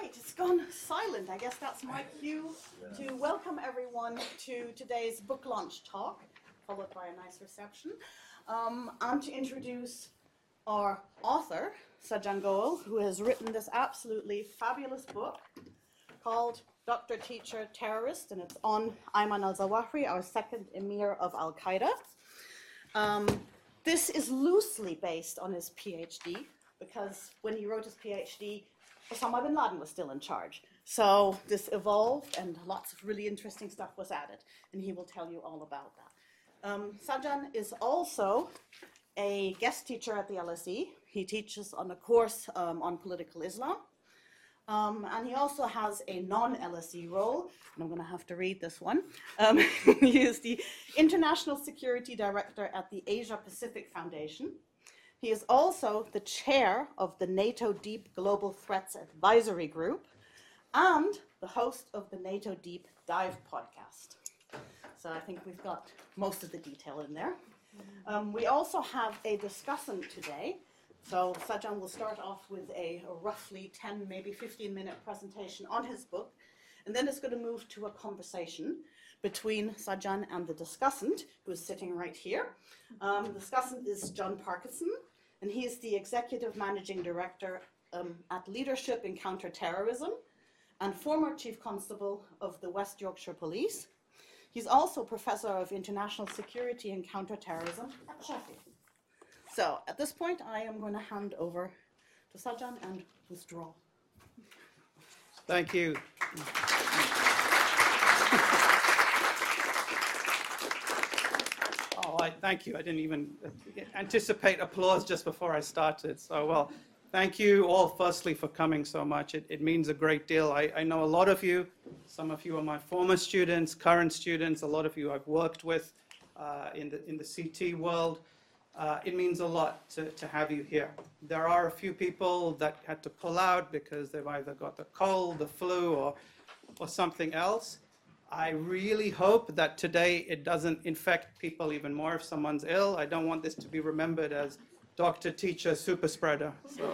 Right, it's gone silent. I guess that's my cue to welcome everyone to today's book launch talk, followed by a nice reception, and to introduce our author, Sajjan Goel, who has written this absolutely fabulous book called Doctor, Teacher, Terrorist, and it's on Ayman al-Zawahiri, our second emir of Al-Qaeda. This is loosely based on his PhD, because when he wrote his PhD, Osama bin Laden was still in charge. So this evolved and lots of really interesting stuff was added, and he will tell you all about that. Sajjan is also a guest teacher at the LSE. He teaches on a course on political Islam. And he also has a non-LSE role, and I'm going to have to read this one. He is the International Security Director at the Asia Pacific Foundation. He is also the chair of the NATO Deep Global Threats Advisory Group and the host of the NATO Deep Dive podcast. So I think we've got most of the detail in there. We also have a discussant today. So Sajjan will start off with a roughly 10, maybe 15-minute presentation on his book, and then it's going to move to a conversation between Sajjan and the discussant, who is sitting right here. The discussant is John Parkinson, and he is the Executive Managing Director at Leadership in Counterterrorism and former Chief Constable of the West Yorkshire Police. He's also Professor of International Security and Counterterrorism at Sheffield. So at this point, I am going to hand over to Sajjan and withdraw. Thank you. Thank you. I didn't even anticipate applause just before I started. So, well, thank you all, firstly, for coming so much. It means a great deal. I know a lot of you. Some of you are my former students, current students. A lot of you I've worked with in the CT world. It means a lot to have you here. There are a few people that had to pull out because they've either got the cold, the flu, or something else. I really hope that today it doesn't infect people even more if someone's ill. I don't want this to be remembered as doctor, teacher, super spreader.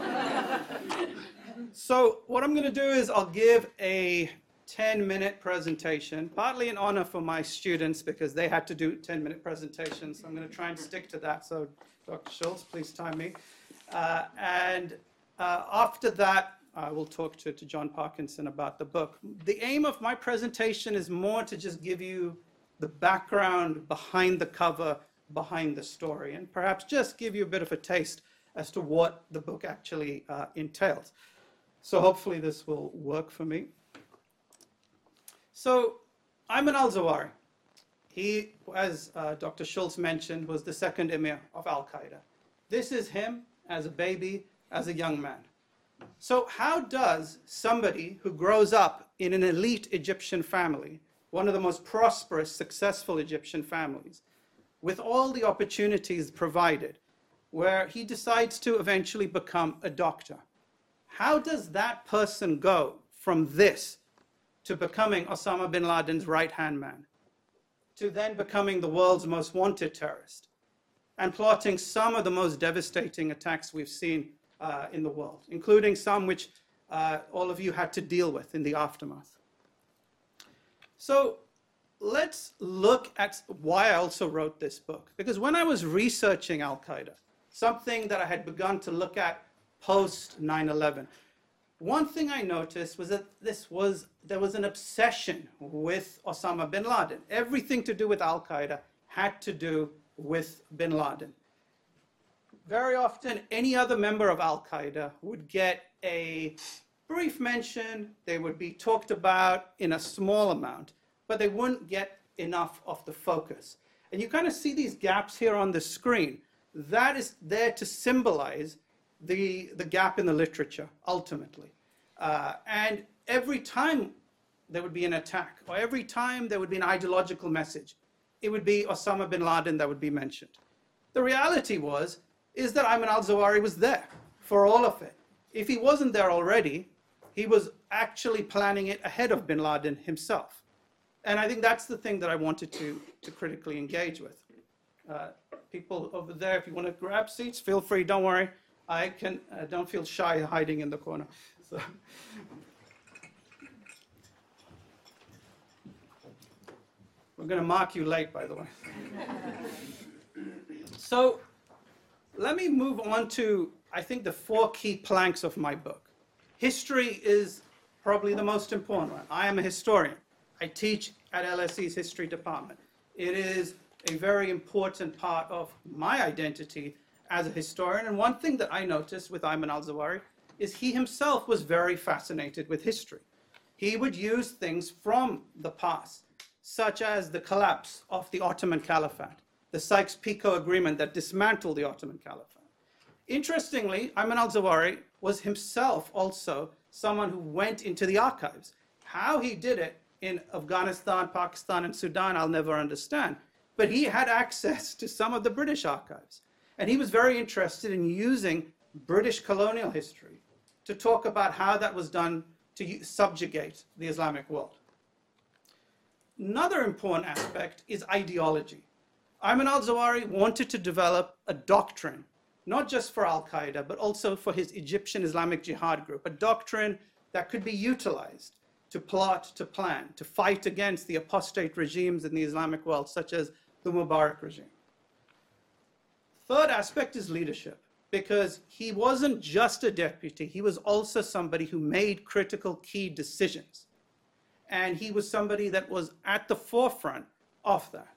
So what I'm going to do is I'll give a 10-minute presentation, partly in honor for my students because they had to do 10-minute presentations. So I'm going to try and stick to that. So Dr. Schultz, please time me. And after that, I will talk to John Parkinson about the book. The aim of my presentation is more to just give you the background behind the cover, behind the story, and perhaps just give you a bit of a taste as to what the book actually entails. So hopefully this will work for me. So Ayman al-Zawahiri, he, as Dr. Schultz mentioned, was the second emir of Al-Qaeda. This is him as a baby, as a young man. So how does somebody who grows up in an elite Egyptian family, one of the most prosperous, successful Egyptian families, with all the opportunities provided, where he decides to eventually become a doctor, how does that person go from this to becoming Osama bin Laden's right-hand man, to then becoming the world's most wanted terrorist, and plotting some of the most devastating attacks we've seen in the world, including some which all of you had to deal with in the aftermath? So let's look at why I also wrote this book. Because when I was researching Al-Qaeda, something that I had begun to look at post 9/11, one thing I noticed was that there was an obsession with Osama bin Laden. Everything to do with Al-Qaeda had to do with bin Laden. Very often, any other member of Al-Qaeda would get a brief mention. They would be talked about in a small amount, but they wouldn't get enough of the focus. And you kind of see these gaps here on the screen. That is there to symbolize the gap in the literature, ultimately. And every time there would be an attack, or every time there would be an ideological message, it would be Osama bin Laden that would be mentioned. The reality is that Ayman al-Zawahiri was there for all of it. If he wasn't there already, he was actually planning it ahead of bin Laden himself. And I think that's the thing that I wanted to critically engage with. People over there, if you want to grab seats, feel free, don't worry. Don't feel shy hiding in the corner. So. We're going to mark you late, by the way. So let me move on to, I think, the 4 key planks of my book. History is probably the most important one. I am a historian. I teach at LSE's history department. It is a very important part of my identity as a historian. And one thing that I noticed with Ayman al-Zawahiri is he himself was very fascinated with history. He would use things from the past, such as the collapse of the Ottoman Caliphate, the Sykes-Picot Agreement that dismantled the Ottoman Caliphate. Interestingly, Ayman al-Zawahiri was himself also someone who went into the archives. How he did it in Afghanistan, Pakistan, and Sudan, I'll never understand. But he had access to some of the British archives. And he was very interested in using British colonial history to talk about how that was done to subjugate the Islamic world. Another important aspect is ideology. Ayman al-Zawahiri wanted to develop a doctrine, not just for Al-Qaeda, but also for his Egyptian Islamic Jihad group, a doctrine that could be utilized to plot, to plan, to fight against the apostate regimes in the Islamic world, such as the Mubarak regime. Third aspect is leadership, because he wasn't just a deputy, he was also somebody who made critical key decisions. And he was somebody that was at the forefront of that.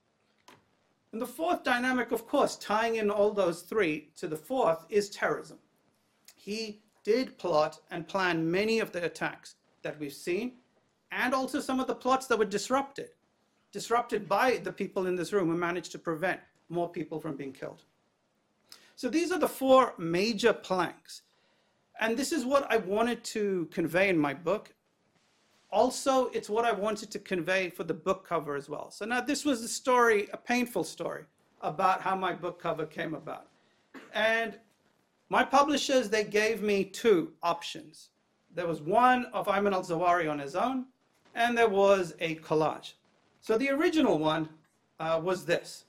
And the fourth dynamic, of course, tying in all those 3 to the fourth, is terrorism. He did plot and plan many of the attacks that we've seen, and also some of the plots that were disrupted by the people in this room who managed to prevent more people from being killed. So these are the 4 major planks. And this is what I wanted to convey in my book. Also, it's what I wanted to convey for the book cover as well. So now this was a story, a painful story, about how my book cover came about. And my publishers, they gave me 2 options. There was one of Ayman al-Zawahiri on his own, and there was a collage. So the original one was this.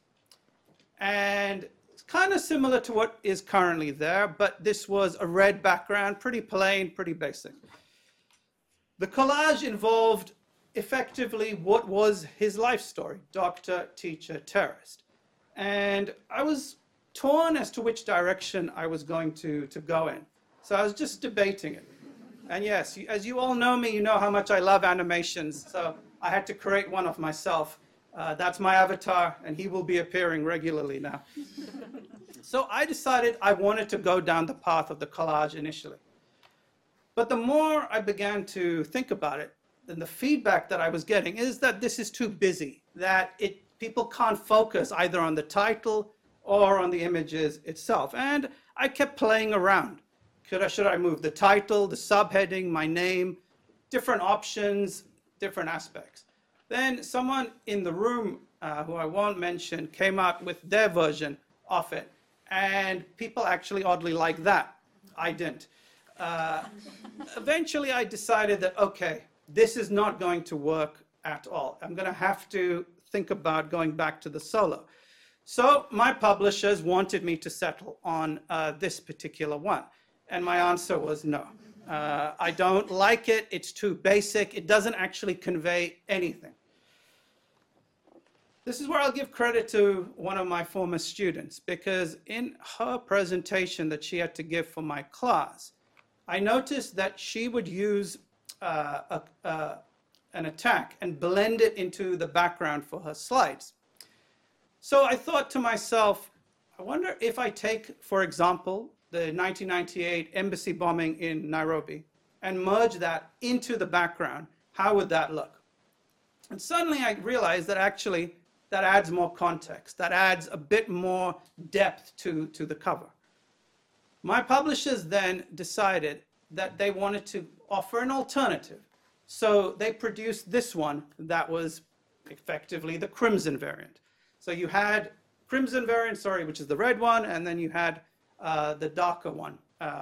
And it's kind of similar to what is currently there, but this was a red background, pretty plain, pretty basic. The collage involved effectively what was his life story, doctor, teacher, terrorist. And I was torn as to which direction I was going to go in. So I was just debating it. And yes, as you all know me, you know how much I love animations. So I had to create one of myself. That's my avatar, and he will be appearing regularly now. So I decided I wanted to go down the path of the collage initially. But the more I began to think about it, then the feedback that I was getting is that this is too busy, that people can't focus either on the title or on the images itself. And I kept playing around. Should I move the title, the subheading, my name, different options, different aspects. Then someone in the room, who I won't mention, came out with their version of it. And people actually oddly liked that. I didn't. Eventually I decided that, okay, this is not going to work at all. I'm going to have to think about going back to the solo. So my publishers wanted me to settle on this particular one. And my answer was no. I don't like it. It's too basic. It doesn't actually convey anything. This is where I'll give credit to one of my former students, because in her presentation that she had to give for my class, I noticed that she would use an attack and blend it into the background for her slides. So I thought to myself, I wonder if I take, for example, the 1998 embassy bombing in Nairobi and merge that into the background, how would that look? And suddenly I realized that actually that adds more context, that adds a bit more depth to the cover. My publishers then decided that they wanted to offer an alternative. So they produced this one that was effectively the crimson variant. So you had crimson variant, which is the red one, and then you had the darker one.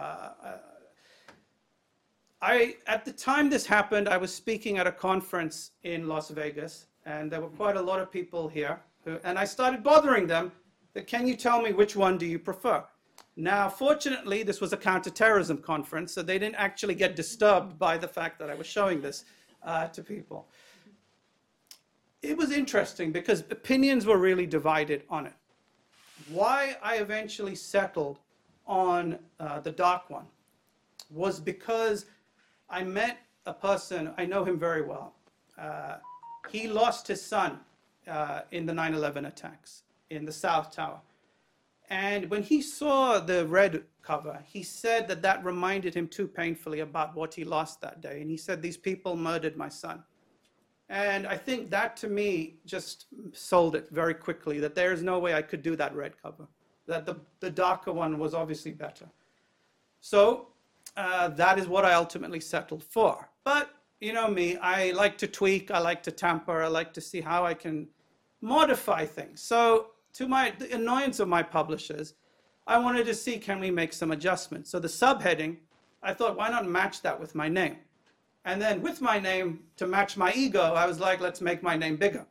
At the time this happened, I was speaking at a conference in Las Vegas, and there were quite a lot of people here. And I started bothering them that, can you tell me which one do you prefer? Now, fortunately, this was a counterterrorism conference, so they didn't actually get disturbed by the fact that I was showing this to people. it was interesting because opinions were really divided on it. Why I eventually settled on the dark one was because I met a person, I know him very well. He lost his son in the 9/11 attacks in the South Tower. And when he saw the red cover, he said that that reminded him too painfully about what he lost that day. And he said, these people murdered my son. And I think that to me just sold it very quickly, that there is no way I could do that red cover, that the darker one was obviously better. So that is what I ultimately settled for. But you know me, I like to tweak, I like to tamper, I like to see how I can modify things. So to the annoyance of my publishers, I wanted to see, can we make some adjustments? So the subheading, I thought, why not match that with my name? And then with my name, to match my ego, I was like, let's make my name bigger.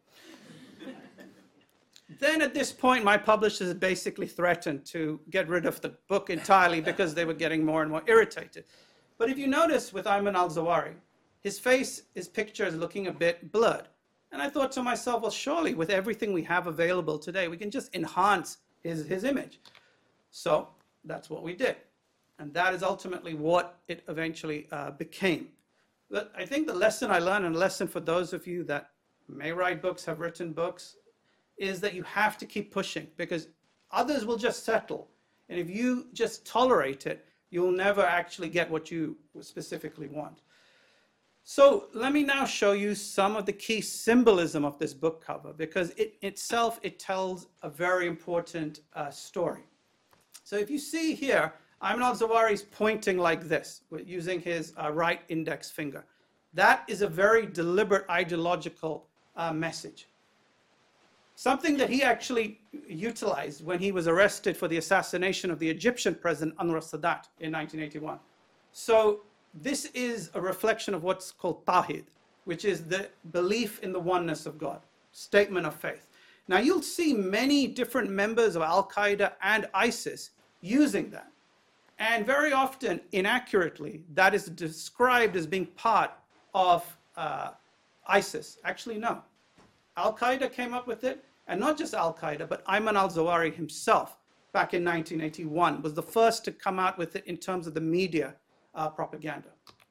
Then at this point, my publishers basically threatened to get rid of the book entirely because they were getting more and more irritated. But if you notice with Ayman al-Zawahiri, his face, his picture is looking a bit blurred. And I thought to myself, well, surely with everything we have available today, we can just enhance his image. So that's what we did. And that is ultimately what it eventually became. But I think the lesson I learned, and a lesson for those of you that may write books, have written books, is that you have to keep pushing because others will just settle. And if you just tolerate it, you'll never actually get what you specifically want. So let me now show you some of the key symbolism of this book cover because it tells a very important story. So if you see here, Ayman al-Zawahiri is pointing like this, using his right index finger. That is a very deliberate ideological message. Something that he actually utilized when he was arrested for the assassination of the Egyptian president Anwar Sadat in 1981. So this is a reflection of what's called Tawhid, which is the belief in the oneness of God, statement of faith. Now you'll see many different members of Al-Qaeda and ISIS using that. And very often, inaccurately, that is described as being part of ISIS. Actually, no. Al-Qaeda came up with it, and not just Al-Qaeda, but Ayman al-Zawahiri himself, back in 1981, was the first to come out with it in terms of the media propaganda.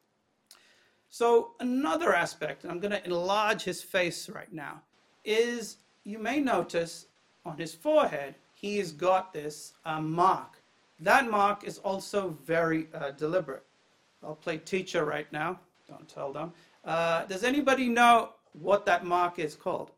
So another aspect, and I'm going to enlarge his face right now, is you may notice on his forehead, he's got this mark. That mark is also very deliberate. I'll play teacher right now. Don't tell them. Does anybody know what that mark is called?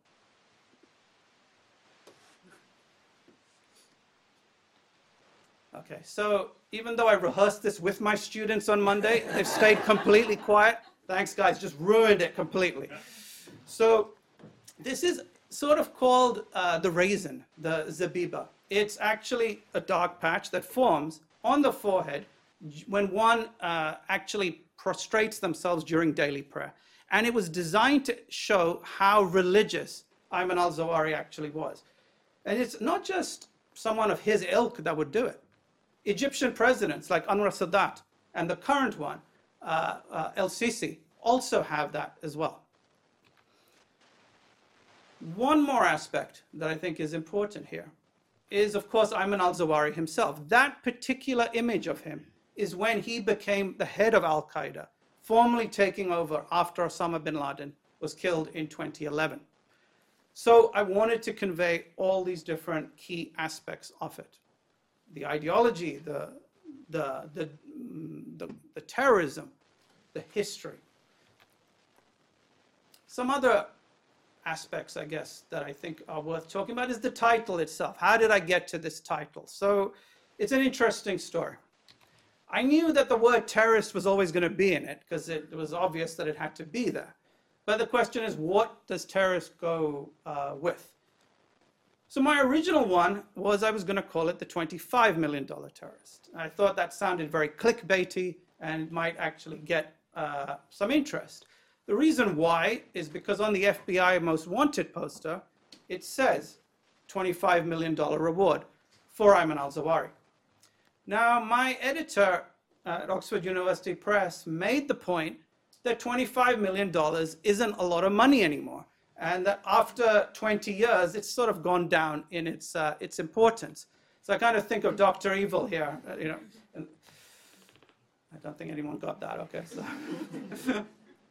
Okay, so even though I rehearsed this with my students on Monday, they've stayed completely quiet. Thanks, guys, just ruined it completely. So this is sort of called the raisin, the zabiba. It's actually a dark patch that forms on the forehead when one actually prostrates themselves during daily prayer. And it was designed to show how religious Ayman al-Zawahiri actually was. And it's not just someone of his ilk that would do it. Egyptian presidents like Anwar Sadat and the current one, El-Sisi, also have that as well. One more aspect that I think is important here is, of course, Ayman al-Zawahiri himself. That particular image of him is when he became the head of Al-Qaeda, formally taking over after Osama bin Laden was killed in 2011. So I wanted to convey all these different key aspects of it. The ideology, the terrorism, the history. Some other aspects, I guess, that I think are worth talking about is the title itself. How did I get to this title? So it's an interesting story. I knew that the word terrorist was always going to be in it because it was obvious that it had to be there. But the question is, what does terrorist go with? So my original one was I was going to call it the $25 million terrorist. I thought that sounded very clickbaity and might actually get some interest. The reason why is because on the FBI Most Wanted poster, it says $25 million reward for Ayman al-Zawahiri. Now, my editor at Oxford University Press made the point that $25 million isn't a lot of money anymore. and that after 20 years, it's sort of gone down in its importance. So I kind of think of Dr. Evil here, and I don't think anyone got that, okay. So.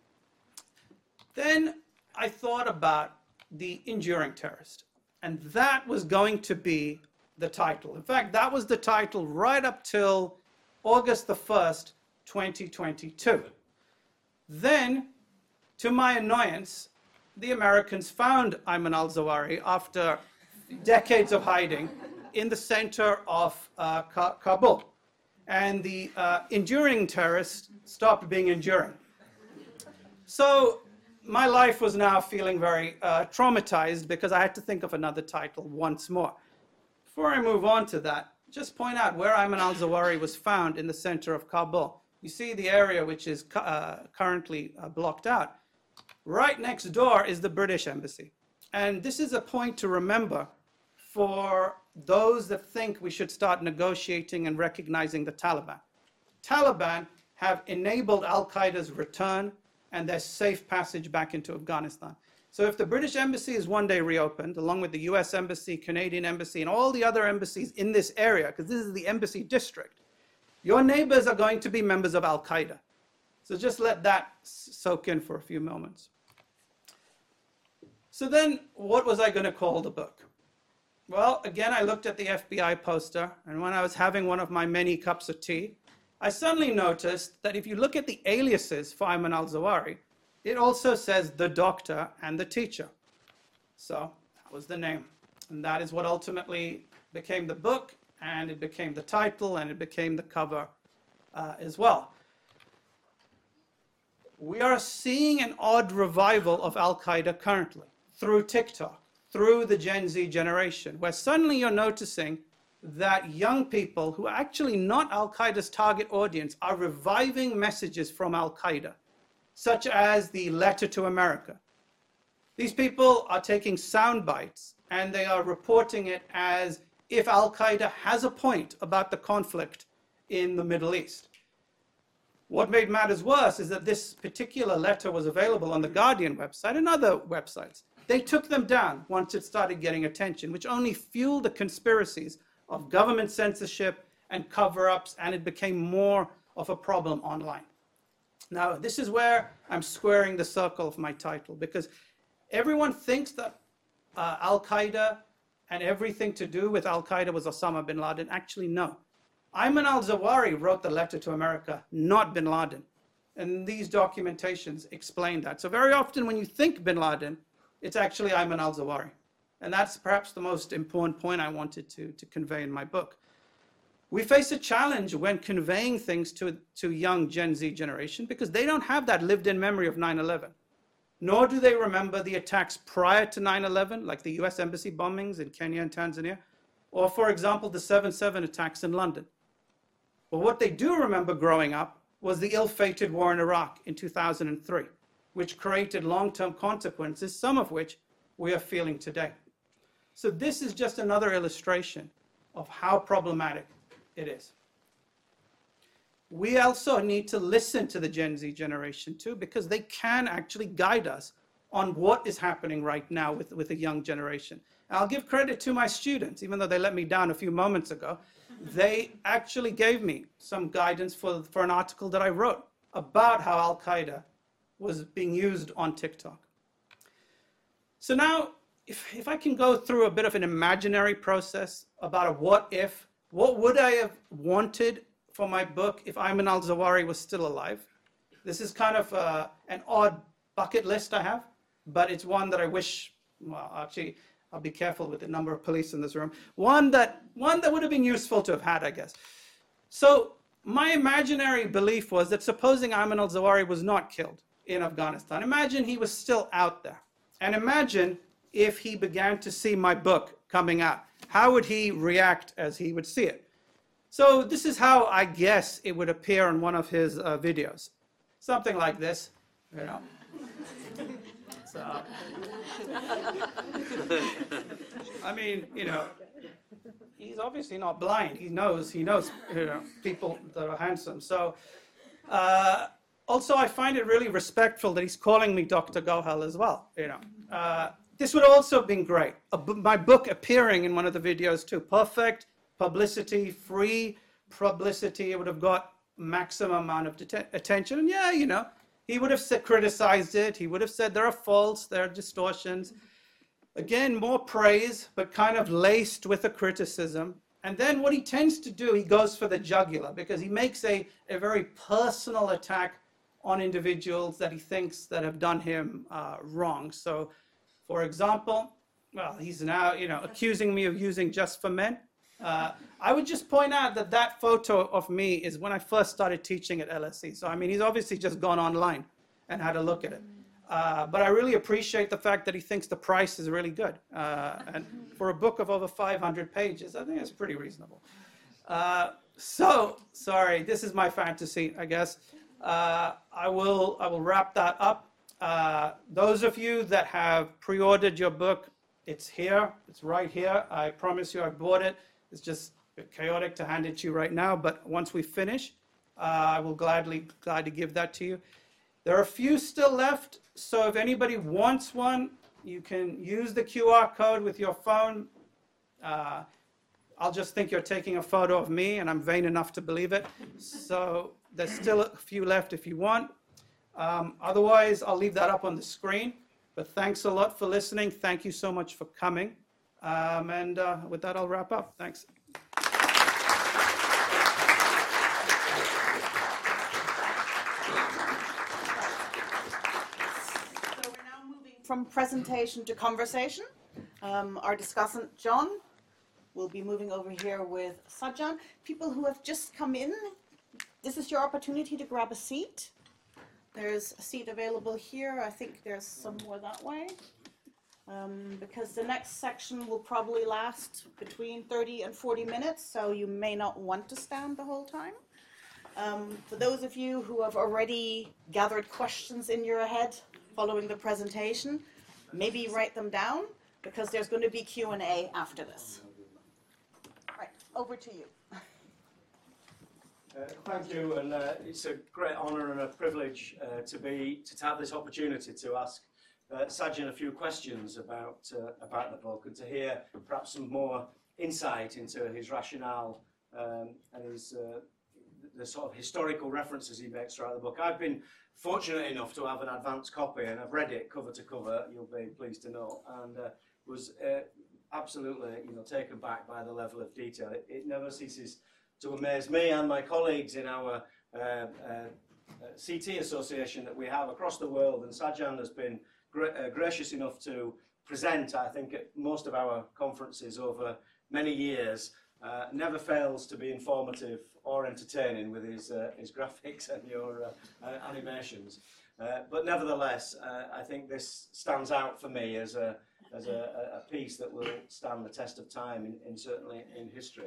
Then I thought about the enduring terrorist, and that was going to be the title. In fact, that was the title right up till August the 1st, 2022. Then, to my annoyance, the Americans found Ayman al-Zawahiri after decades of hiding in the center of Kabul. And the enduring terrorist stopped being enduring. So my life was now feeling very traumatized because I had to think of another title once more. Before I move on to that, just point out where Ayman al-Zawahiri was found in the center of Kabul. You see the area which is currently blocked out. Right next door is the British Embassy. And this is a point to remember for those that think we should start negotiating and recognizing the Taliban. Taliban have enabled al-Qaeda's return and their safe passage back into Afghanistan. So if the British Embassy is one day reopened, along with the US Embassy, Canadian Embassy, and all the other embassies in this area, because this is the embassy district, your neighbors are going to be members of al-Qaeda. So just let that soak in for a few moments. So then, what was I going to call the book? Well, again, I looked at the FBI poster, and when I was having one of my many cups of tea, I suddenly noticed that if you look at the aliases for Ayman al-Zawahiri, it also says the doctor and the teacher. So that was the name. And that is what ultimately became the book, and it became the title, and it became the cover as well. We are seeing an odd revival of al-Qaeda currently through TikTok, through the Gen Z generation, where suddenly you're noticing that young people who are actually not al-Qaeda's target audience are reviving messages from al-Qaeda, such as the letter to America. These people are taking sound bites and they are reporting it as if al-Qaeda has a point about the conflict in the Middle East. What made matters worse is that this particular letter was available on the Guardian website and other websites. They took them down once it started getting attention, which only fueled the conspiracies of government censorship and cover-ups, and it became more of a problem online. Now, this is where I'm squaring the circle of my title, because everyone thinks that al-Qaeda and everything to do with al-Qaeda was Osama bin Laden. Actually, no. Ayman al-Zawahiri wrote the letter to America, not bin Laden. And these documentations explain that. So very often when you think bin Laden, it's actually Ayman al-Zawahiri. And that's perhaps the most important point I wanted to convey in my book. We face a challenge when conveying things to young Gen Z generation because they don't have that lived-in memory of 9/11. Nor do they remember the attacks prior to 9/11, like the US Embassy bombings in Kenya and Tanzania, or, for example, the 7/7 attacks in London. But what they do remember growing up was the ill-fated war in Iraq in 2003, which created long-term consequences, some of which we are feeling today. So this is just another illustration of how problematic it is. We also need to listen to the Gen Z generation too, because they can actually guide us on what is happening right now with the young generation. And I'll give credit to my students, even though they let me down a few moments ago. They actually gave me some guidance for an article that I wrote about how al-Qaeda was being used on TikTok. So now, if I can go through a bit of an imaginary process about a what if, what would I have wanted for my book if Ayman al-Zawahiri was still alive? This is kind of an odd bucket list I have, but it's one that I wish, well, actually, I'll be careful with the number of police in this room. One that would have been useful to have had, I guess. So my imaginary belief was that supposing Ayman al-Zawahiri was not killed in Afghanistan, imagine he was still out there. And imagine if he began to see my book coming out. How would he react as he would see it? So this is how I guess it would appear in one of his videos. Something like this, you know. So, I mean, you know, he's obviously not blind. He knows, you know, people that are handsome. So Also, I find it really respectful that he's calling me Dr. Gohal as well. This would also have been great. My book appearing in one of the videos too. Perfect publicity, free publicity. It would have got maximum amount of attention. And yeah, he would have criticized it. He would have said there are faults, there are distortions. Again, more praise, but kind of laced with a criticism. And then what he tends to do, he goes for the jugular, because he makes a very personal attack on individuals that he thinks that have done him wrong. So, for example, well, he's now, accusing me of using Just for Men. I would just point out that photo of me is when I first started teaching at LSE. So, I mean, he's obviously just gone online and had a look at it. But I really appreciate the fact that he thinks the price is really good. And for a book of over 500 pages, I think it's pretty reasonable. So, sorry, this is my fantasy, I guess. I will wrap that up. Those of you that have pre-ordered your book, it's here. It's right here. I promise you I bought it. It's just a bit chaotic to hand it to you right now, but once we finish, I will glad to give that to you. There are a few still left, so if anybody wants one, you can use the QR code with your phone. I'll just think you're taking a photo of me, and I'm vain enough to believe it. So there's still a few left if you want. Otherwise, I'll leave that up on the screen. But thanks a lot for listening. Thank you so much for coming. And with that, I'll wrap up. Thanks. From presentation to conversation. Our discussant, John, will be moving over here with Sajjan. People who have just come in, this is your opportunity to grab a seat. There's a seat available here. I think there's some more that way. Because the next section will probably last between 30 and 40 minutes, so you may not want to stand the whole time. For those of you who have already gathered questions in your head following the presentation, maybe write them down, because there's going to be Q&A after this. All right, over to you. Thank you, and it's a great honour and a privilege to have this opportunity to ask Sajjan a few questions about the book, and to hear perhaps some more insight into his rationale and his the sort of historical references he makes throughout the book. I've been fortunate enough to have an advanced copy, and I've read it cover to cover, you'll be pleased to know, and was absolutely taken back by the level of detail. It never ceases to amaze me and my colleagues in our CT association that we have across the world, and Sajjan has been gracious enough to present, I think, at most of our conferences over many years. Never fails to be informative or entertaining with his graphics and your animations. But nevertheless, I think this stands out for me as a piece that will stand the test of time, certainly in history.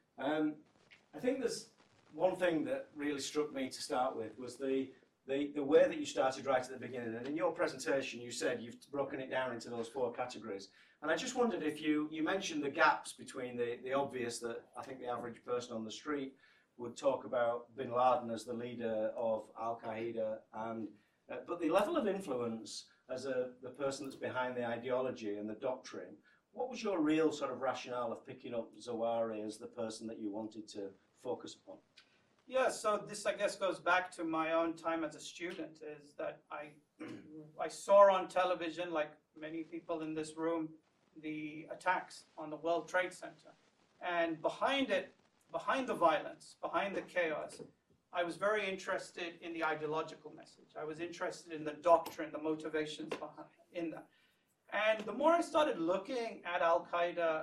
I think there's one thing that really struck me to start with was the way that you started right at the beginning. And in your presentation, you said you've broken it down into those 4 categories. And I just wondered if you mentioned the gaps between the obvious that I think the average person on the street would talk about Bin Laden as the leader of Al-Qaeda, but the level of influence as the person that's behind the ideology and the doctrine. What was your real sort of rationale of picking up Zawahiri as the person that you wanted to focus upon? Yeah, so this, I guess, goes back to my own time as a student, is that I saw on television, like many people in this room, the attacks on the World Trade Center. And behind it, behind the violence, behind the chaos, I was very interested in the ideological message. I was interested in the doctrine, the motivations in that. And the more I started looking at Al-Qaeda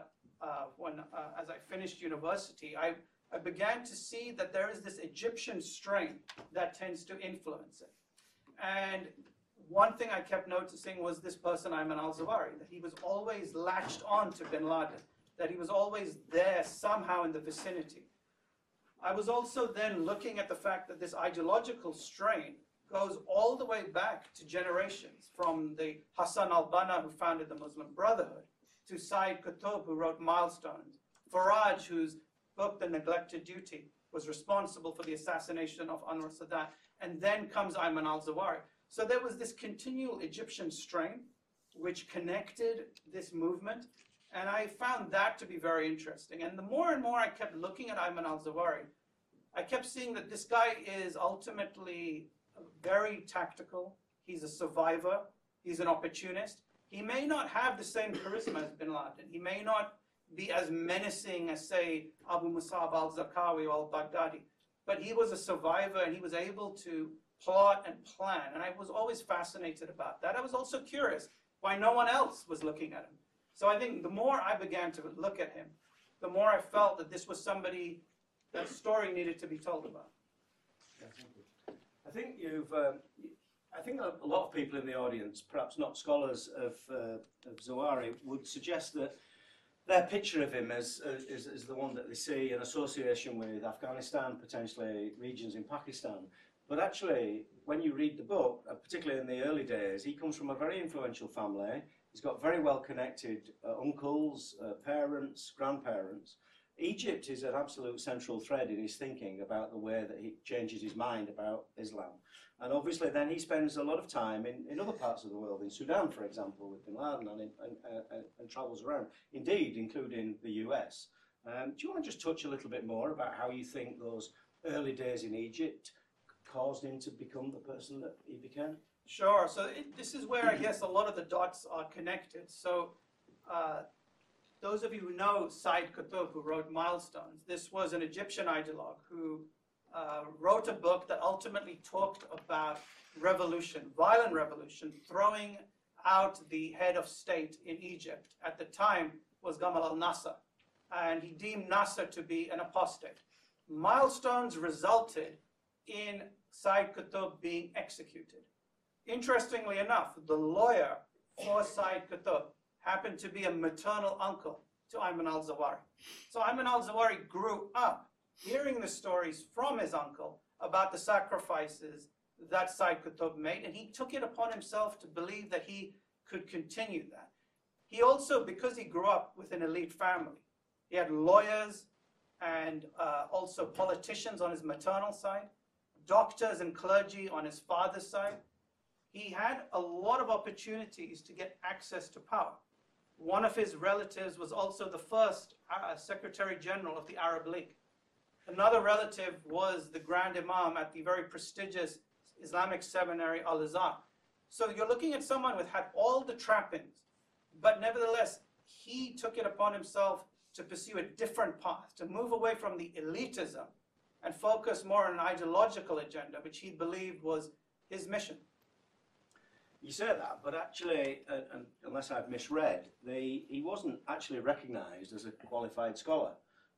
as I finished university, I began to see that there is this Egyptian strain that tends to influence it. And one thing I kept noticing was this person, Ayman al-Zawahiri, that he was always latched on to Bin Laden, that he was always there somehow in the vicinity. I was also then looking at the fact that this ideological strain goes all the way back to generations, from the Hassan al-Banna, who founded the Muslim Brotherhood, to Sayyid Qutb, who wrote Milestones, Faraj, whose book, The Neglected Duty, was responsible for the assassination of Anwar Sadat, and then comes Ayman al-Zawahiri. So there was this continual Egyptian strain which connected this movement, and I found that to be very interesting. And the more and more I kept looking at Ayman al-Zawahiri, I kept seeing that this guy is ultimately very tactical. He's a survivor. He's an opportunist. He may not have the same charisma as bin Laden. He may not be as menacing as, say, Abu Musab al-Zarqawi or al-Baghdadi, but he was a survivor and he was able to plot and plan. And I was always fascinated about that. I was also curious why no one else was looking at him. So I think the more I began to look at him, the more I felt that this was somebody that story needed to be told about. Yeah, thank you. I think I think a lot of people in the audience, perhaps not scholars of Zawahiri, would suggest that their picture of him is the one that they see in association with Afghanistan, potentially regions in Pakistan. But actually, when you read the book, particularly in the early days, he comes from a very influential family. He's got very well-connected uncles, parents, grandparents. Egypt is an absolute central thread in his thinking about the way that he changes his mind about Islam. And obviously then he spends a lot of time in other parts of the world, in Sudan, for example, with bin Laden, and travels around, indeed, including the US. Do you want to just touch a little bit more about how you think those early days in Egypt caused him to become the person that he became? Sure. So this is where I guess a lot of the dots are connected. So those of you who know Said Qutb, who wrote Milestones, this was an Egyptian ideologue who wrote a book that ultimately talked about revolution, violent revolution, throwing out the head of state in Egypt. At the time was Gamal al-Nasser, and he deemed Nasser to be an apostate. Milestones resulted in Said Qutb being executed. Interestingly enough, the lawyer for Said Qutb happened to be a maternal uncle to Ayman al-Zawahiri. So Ayman al-Zawahiri grew up hearing the stories from his uncle about the sacrifices that Said Qutb made, and he took it upon himself to believe that he could continue that. He also, because he grew up with an elite family, he had lawyers and also politicians on his maternal side, doctors and clergy on his father's side. He had a lot of opportunities to get access to power. One of his relatives was also the first Secretary General of the Arab League. Another relative was the Grand Imam at the very prestigious Islamic seminary Al-Azhar. So you're looking at someone who had all the trappings, but nevertheless, he took it upon himself to pursue a different path, to move away from the elitism and focus more on an ideological agenda, which he believed was his mission. You say that, but actually, unless I've misread, he wasn't actually recognised as a qualified scholar,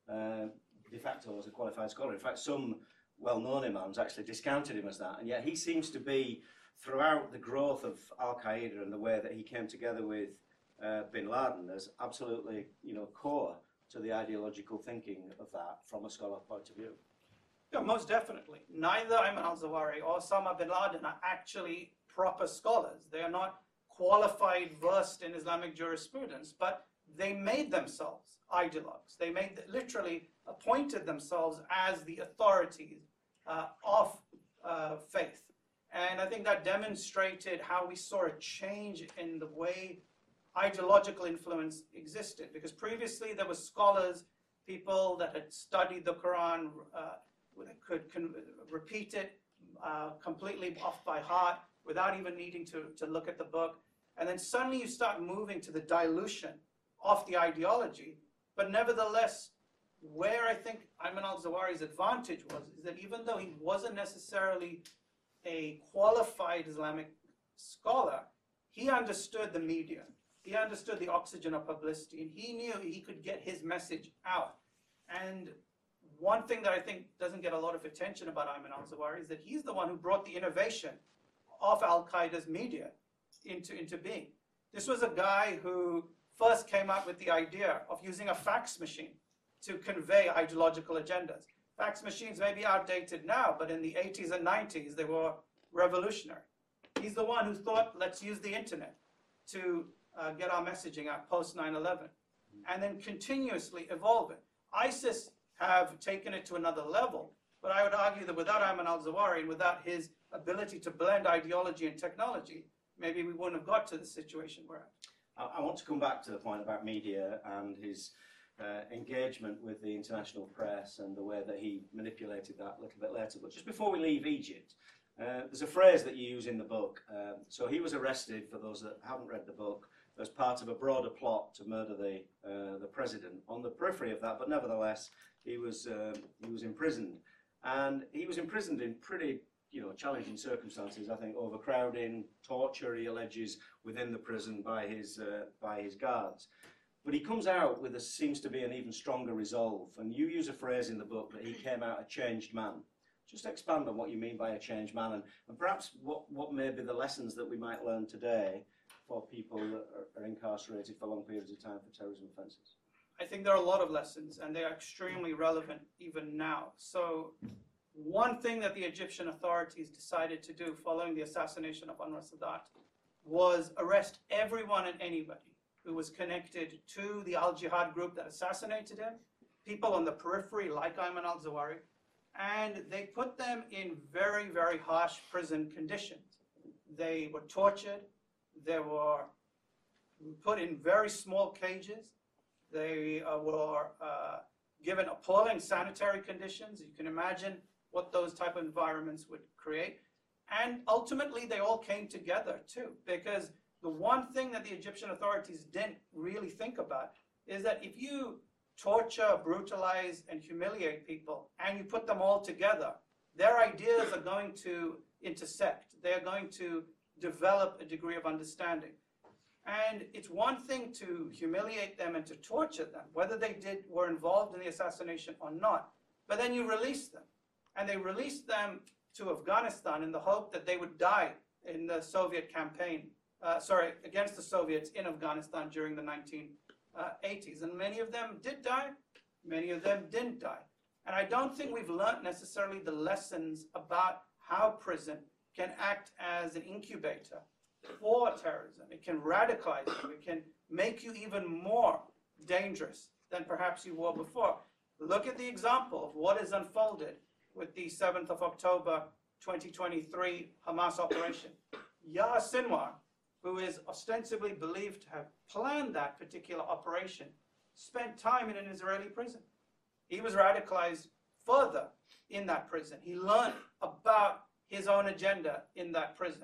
de facto as a qualified scholar. In fact, some well-known imams actually discounted him as that, and yet he seems to be, throughout the growth of Al-Qaeda and the way that he came together with bin Laden, as absolutely, core to the ideological thinking of that from a scholar point of view. Yeah, most definitely. Neither Ayman al-Zawahiri or Osama bin Laden are actually proper scholars. They are not qualified, versed in Islamic jurisprudence, but they made themselves ideologues. They literally appointed themselves as the authorities of faith. And I think that demonstrated how we saw a change in the way ideological influence existed. Because previously there were scholars, people that had studied the Quran, could repeat it completely off by heart without even needing to look at the book. And then suddenly you start moving to the dilution of the ideology. But nevertheless, where I think Ayman al-Zawahiri's advantage was, is that even though he wasn't necessarily a qualified Islamic scholar, he understood the media. He understood the oxygen of publicity, and he knew he could get his message out. And one thing that I think doesn't get a lot of attention about Ayman al-Zawahiri is that he's the one who brought the innovation of Al-Qaeda's media into being. This was a guy who first came up with the idea of using a fax machine to convey ideological agendas. Fax machines may be outdated now, but in the 80s and 90s, they were revolutionary. He's the one who thought, let's use the internet to get our messaging out post 9/11, and then continuously evolve it. ISIS have taken it to another level, But I would argue that without Ayman al-Zawahiri and without his ability to blend ideology and technology, maybe we wouldn't have got to the situation we're at. I want to come back to the point about media and his engagement with the international press and the way that he manipulated that a little bit later. But just before we leave Egypt, there's a phrase that you use in the book. So he was arrested, for those that haven't read the book, as part of a broader plot to murder the president. On the periphery of that, but nevertheless, he was imprisoned. And he was imprisoned in pretty challenging circumstances. I think overcrowding, torture, he alleges, within the prison by his guards. But he comes out with seems to be an even stronger resolve. And you use a phrase in the book that he came out a changed man. Just expand on what you mean by a changed man, and perhaps what may be the lessons that we might learn today for people that are incarcerated for long periods of time for terrorism offences. I think there are a lot of lessons, and they are extremely relevant even now. So one thing that the Egyptian authorities decided to do following the assassination of Anwar Sadat was arrest everyone and anybody who was connected to the Al-Jihad group that assassinated him, people on the periphery like Ayman al-Zawahiri, and they put them in very, very harsh prison conditions. They were tortured, they were put in very small cages, they were given appalling sanitary conditions. You can imagine what those type of environments would create. And ultimately, they all came together too, because the one thing that the Egyptian authorities didn't really think about is that if you torture, brutalize, and humiliate people, and you put them all together, their ideas are going to intersect. They're going to develop a degree of understanding. And it's one thing to humiliate them and to torture them, whether they were involved in the assassination or not, but then you release them. And they released them to Afghanistan in the hope that they would die in the Soviet campaign, against the Soviets in Afghanistan during the 1980s. And many of them did die, many of them didn't die. And I don't think we've learned necessarily the lessons about how prison can act as an incubator for terrorism. It can radicalize you. It can make you even more dangerous than perhaps you were before. Look at the example of what has unfolded with the 7th of October 2023 Hamas operation. Yahya Sinwar, who is ostensibly believed to have planned that particular operation, spent time in an Israeli prison. He was radicalized further in that prison. He learned about his own agenda in that prison.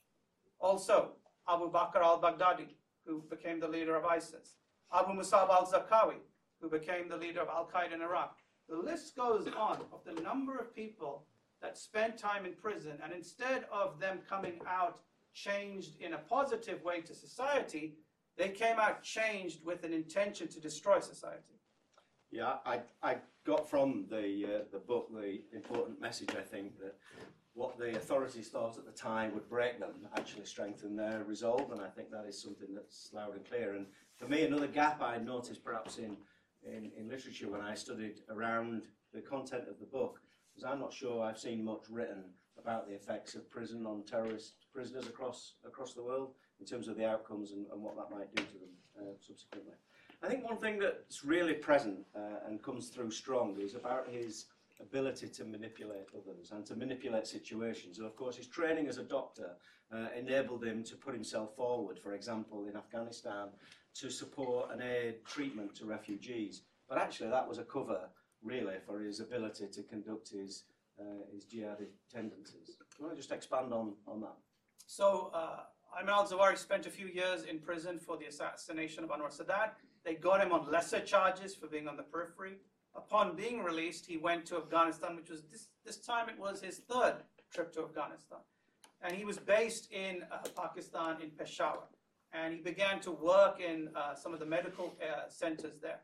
Also, Abu Bakr al-Baghdadi, who became the leader of ISIS. Abu Musab al-Zarqawi, who became the leader of Al-Qaeda in Iraq. The list goes on of the number of people that spent time in prison, and instead of them coming out changed in a positive way to society, they came out changed with an intention to destroy society. Yeah, I got from the book the important message, I think, that what the authorities thought at the time would break them actually strengthened their resolve, and I think that is something that's loud and clear. And for me, another gap I noticed perhaps in literature when I studied around the content of the book was I'm not sure I've seen much written about the effects of prison on terrorist prisoners across the world in terms of the outcomes and what that might do to them subsequently. I think one thing that's really present and comes through strong is about his ability to manipulate others and to manipulate situations. And of course, his training as a doctor enabled him to put himself forward, for example, in Afghanistan, to support and aid treatment to refugees. But actually, that was a cover, really, for his ability to conduct his jihadi tendencies. Do you want to just expand on that? So, Ayman al-Zawahiri spent a few years in prison for the assassination of Anwar Sadat. They got him on lesser charges for being on the periphery. Upon being released, he went to Afghanistan, which was this time it was his third trip to Afghanistan. And he was based in Pakistan, in Peshawar. And he began to work in some of the medical centers there.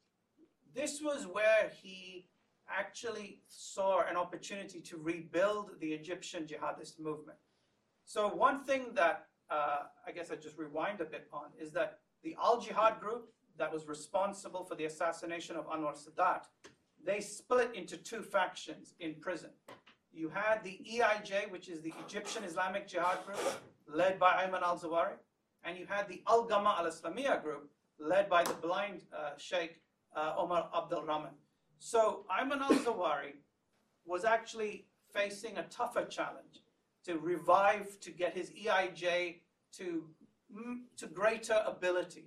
This was where he actually saw an opportunity to rebuild the Egyptian jihadist movement. So one thing that I guess I just rewind a bit on is that the Al-Jihad group that was responsible for the assassination of Anwar Sadat, they split into two factions in prison. You had the EIJ, which is the Egyptian Islamic Jihad group, led by Ayman al-Zawahiri, and you had the Al-Gama al-Islamiyya group, led by the blind Sheikh Omar Abdul Rahman. So Ayman al-Zawahiri was actually facing a tougher challenge to revive, to get his EIJ to greater ability.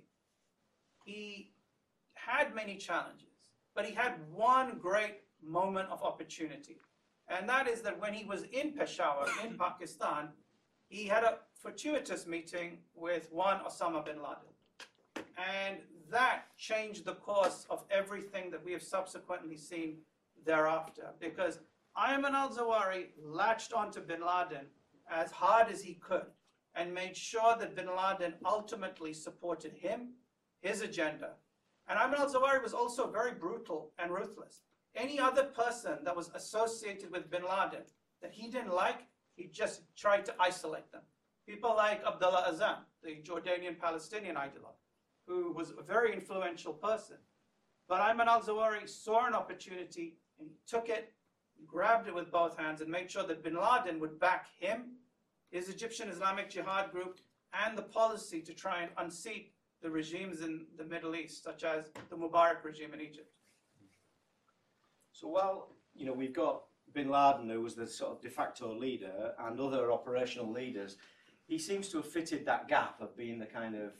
He had many challenges, but he had one great moment of opportunity. And that is that when he was in Peshawar, in Pakistan, he had a fortuitous meeting with one Osama bin Laden. And that changed the course of everything that we have subsequently seen thereafter. Because Ayman al-Zawahiri latched onto bin Laden as hard as he could and made sure that bin Laden ultimately supported him, his agenda. And Ayman al-Zawahiri was also very brutal and ruthless. Any other person that was associated with bin Laden that he didn't like, he just tried to isolate them. People like Abdullah Azzam, the Jordanian Palestinian ideologue, who was a very influential person. But Ayman al-Zawahiri saw an opportunity and he took it, grabbed it with both hands and made sure that bin Laden would back him, his Egyptian Islamic Jihad group, and the policy to try and unseat the regimes in the Middle East, such as the Mubarak regime in Egypt. So while we've got bin Laden, who was the sort of de facto leader, and other operational leaders, he seems to have fitted that gap of being the kind of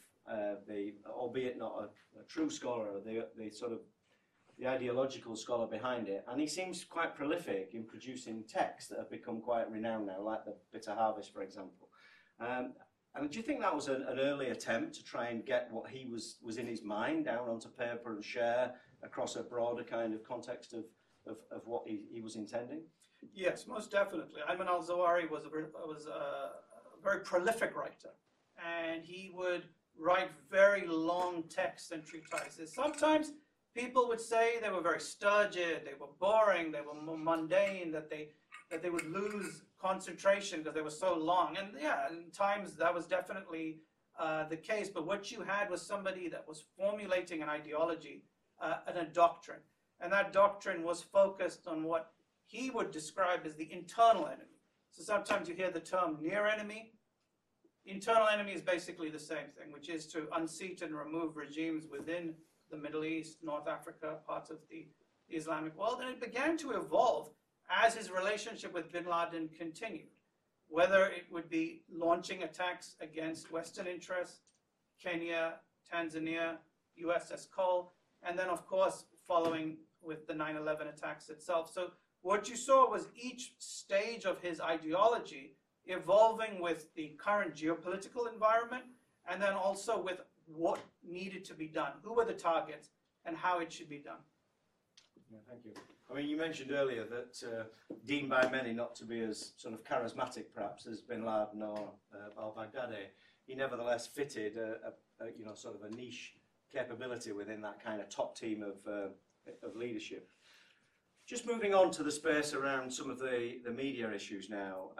albeit not a true scholar, the sort of the ideological scholar behind it. And he seems quite prolific in producing texts that have become quite renowned now, like the Bitter Harvest, for example. And do you think that was an early attempt to try and get what he was in his mind down onto paper and share across a broader kind of context of what he was intending? Yes, most definitely. Ayman al-Zawahiri was a very prolific writer, and he would write very long texts and treatises. Sometimes people would say they were very sturgid, they were boring, they were mundane, that they would lose concentration because they were so long. And yeah, in times that was definitely the case. But what you had was somebody that was formulating an ideology and a doctrine. And that doctrine was focused on what he would describe as the internal enemy. So sometimes you hear the term near enemy. Internal enemy is basically the same thing, which is to unseat and remove regimes within the Middle East, North Africa, parts of the Islamic world. And it began to evolve as his relationship with bin Laden continued, whether it would be launching attacks against Western interests, Kenya, Tanzania, USS Cole, and then, of course, following with the 9/11 attacks itself. So what you saw was each stage of his ideology evolving with the current geopolitical environment, and then also with what needed to be done, who were the targets, and how it should be done. Yeah, thank you. I mean, you mentioned earlier that deemed by many not to be as sort of charismatic, perhaps, as bin Laden or al-Baghdadi, he nevertheless fitted sort of a niche capability within that kind of top team of leadership. Just moving on to the space around some of the media issues now.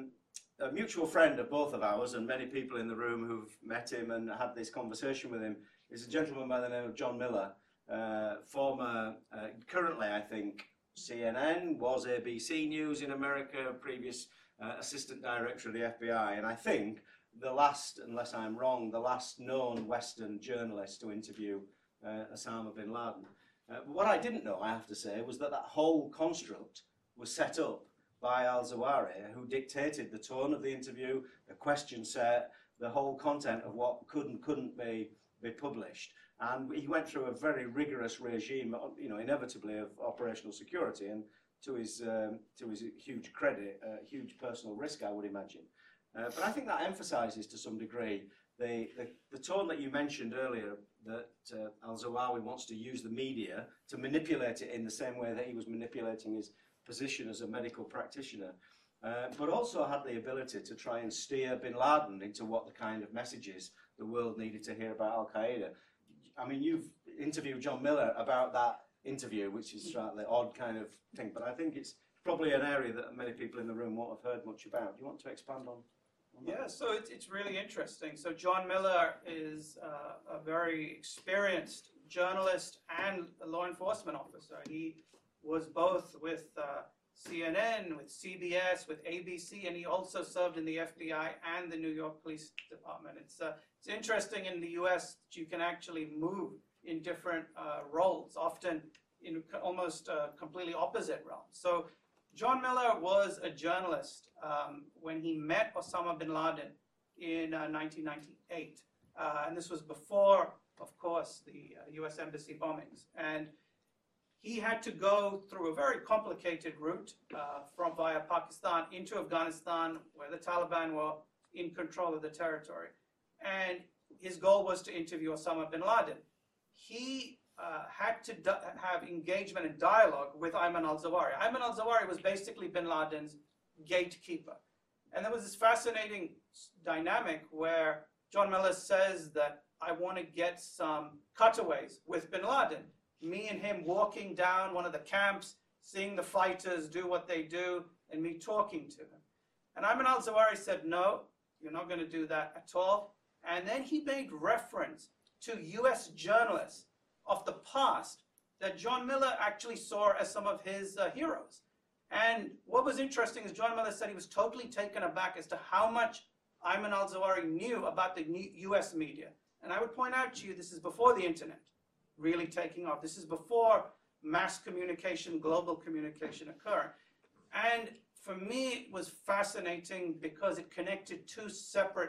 A mutual friend of both of ours, and many people in the room who've met him and had this conversation with him, is a gentleman by the name of John Miller, former, currently I think, CNN, was ABC News in America, previous assistant director of the FBI, and I think the last, unless I'm wrong, the last known Western journalist to interview Osama bin Laden. But what I didn't know, I have to say, was that whole construct was set up by al-Zawahiri, who dictated the tone of the interview, the question set, the whole content of what could and couldn't be published. And he went through a very rigorous regime, inevitably, of operational security, and to his huge credit, huge personal risk, I would imagine. But I think that emphasises to some degree the tone that you mentioned earlier, that al-Zawahiri wants to use the media to manipulate it in the same way that he was manipulating his position as a medical practitioner, but also had the ability to try and steer bin Laden into what the kind of messages the world needed to hear about al-Qaeda. I mean, you've interviewed John Miller about that interview, which is slightly odd kind of thing, but I think it's probably an area that many people in the room won't have heard much about. Do you want to expand on that? Yeah, so it's really interesting. So John Miller is a very experienced journalist and a law enforcement officer. He was both with CNN, with CBS, with ABC, and he also served in the FBI and the New York Police Department. It's interesting in the US that you can actually move in different roles, often in almost completely opposite realms. So John Miller was a journalist when he met Osama bin Laden in 1998. And this was before, of course, the US Embassy bombings. And he had to go through a very complicated route from via Pakistan into Afghanistan, where the Taliban were in control of the territory. And his goal was to interview Osama bin Laden. He had to have engagement and dialogue with Ayman al-Zawahiri. Ayman al-Zawahiri was basically bin Laden's gatekeeper. And there was this fascinating dynamic where John Miller says that I want to get some cutaways with bin Laden. Me and him walking down one of the camps, seeing the fighters do what they do, and me talking to him. And Ayman al-Zawahiri said, no, you're not going to do that at all. And then he made reference to US journalists of the past that John Miller actually saw as some of his heroes. And what was interesting is John Miller said he was totally taken aback as to how much Ayman al-Zawahiri knew about the US media. And I would point out to you, this is before the internet really taking off. This is before mass communication, global communication occurring. And for me, it was fascinating because it connected two separate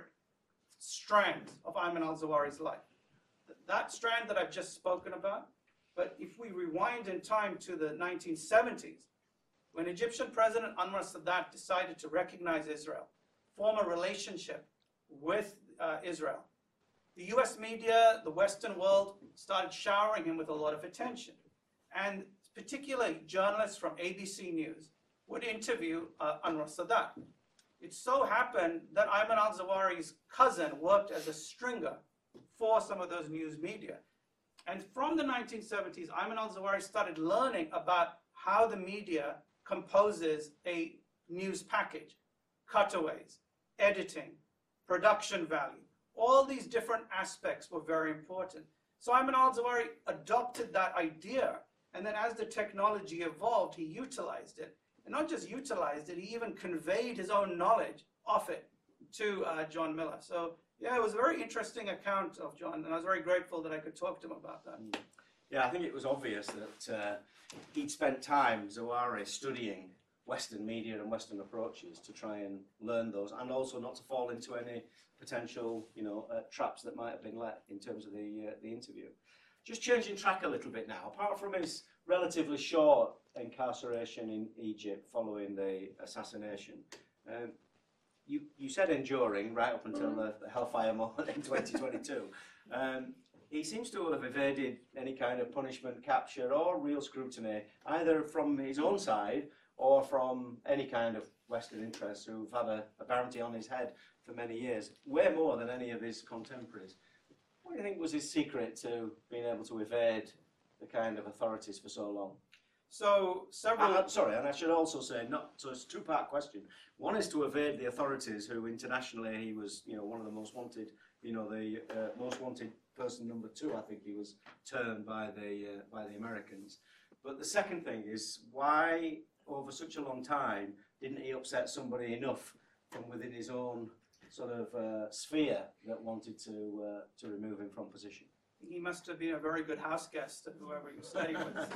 strands of Ayman al-Zawahiri's life. That strand that I've just spoken about, but if we rewind in time to the 1970s, when Egyptian President Anwar Sadat decided to recognize Israel, form a relationship with Israel, the US media, the Western world, started showering him with a lot of attention. And particularly journalists from ABC News would interview Anwar Sadat. It so happened that Ayman al-Zawahiri's cousin worked as a stringer for some of those news media. And from the 1970s, Ayman al-Zawahiri started learning about how the media composes a news package, cutaways, editing, production value. All these different aspects were very important. So Ayman al-Zawahiri adopted that idea, and then as the technology evolved, he utilized it. And not just utilized it, he even conveyed his own knowledge of it to John Miller. So yeah, it was a very interesting account of John, and I was very grateful that I could talk to him about that. Yeah, I think it was obvious that he'd spent time, Zawahiri, studying Western media and Western approaches to try and learn those, and also not to fall into any potential, traps that might have been let in terms of the interview. Just changing track a little bit now. Apart from his relatively short incarceration in Egypt following the assassination, you said enduring right up until the Hellfire moment in 2022. He seems to have evaded any kind of punishment, capture, or real scrutiny, either from his own side or from any kind of Western interests who've had a bounty on his head for many years, way more than any of his contemporaries. What do you think was his secret to being able to evade the kind of authorities for so long? So several... sorry, and I should also say, so it's a two-part question. One is to evade the authorities, who internationally he was, one of the most wanted, the most wanted person number 2, I think he was termed by the Americans. But the second thing is, why over such a long time didn't he upset somebody enough from within his own sort of sphere that wanted to remove him from position? He must have been a very good house guest, whoever you say he was.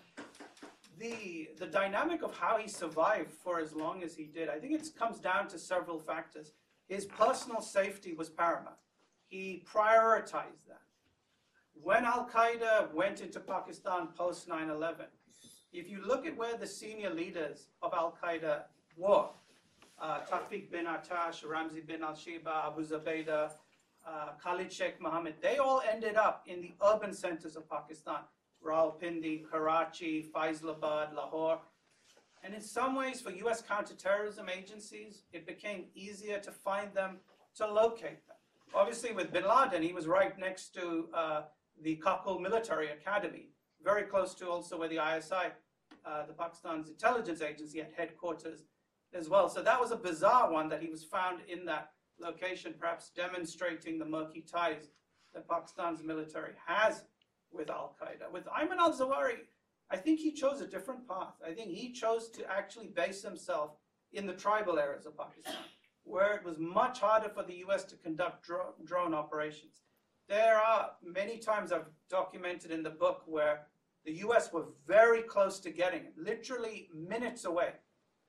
The dynamic of how he survived for as long as he did, I think it comes down to several factors. His personal safety was paramount. He prioritized that. When Al-Qaeda went into Pakistan post 9/11, if you look at where the senior leaders of Al-Qaeda were, Tawfiq bin Attash, Ramzi bin al-Shiba, Abu Zubaydah, Khalid Sheikh Mohammed, they all ended up in the urban centers of Pakistan. Rawalpindi, Karachi, Faisalabad, Lahore. And in some ways, for US counterterrorism agencies, it became easier to find them, to locate them. Obviously, with bin Laden, he was right next to the Kabul Military Academy, very close to also where the ISI, the Pakistan's intelligence agency, had headquarters as well. So that was a bizarre one that he was found in that location, perhaps demonstrating the murky ties that Pakistan's military has with Al-Qaeda. With Ayman al-Zawahiri, I think he chose a different path. I think he chose to actually base himself in the tribal areas of Pakistan, where it was much harder for the US to conduct drone operations. There are many times I've documented in the book where the US were very close to getting it, literally minutes away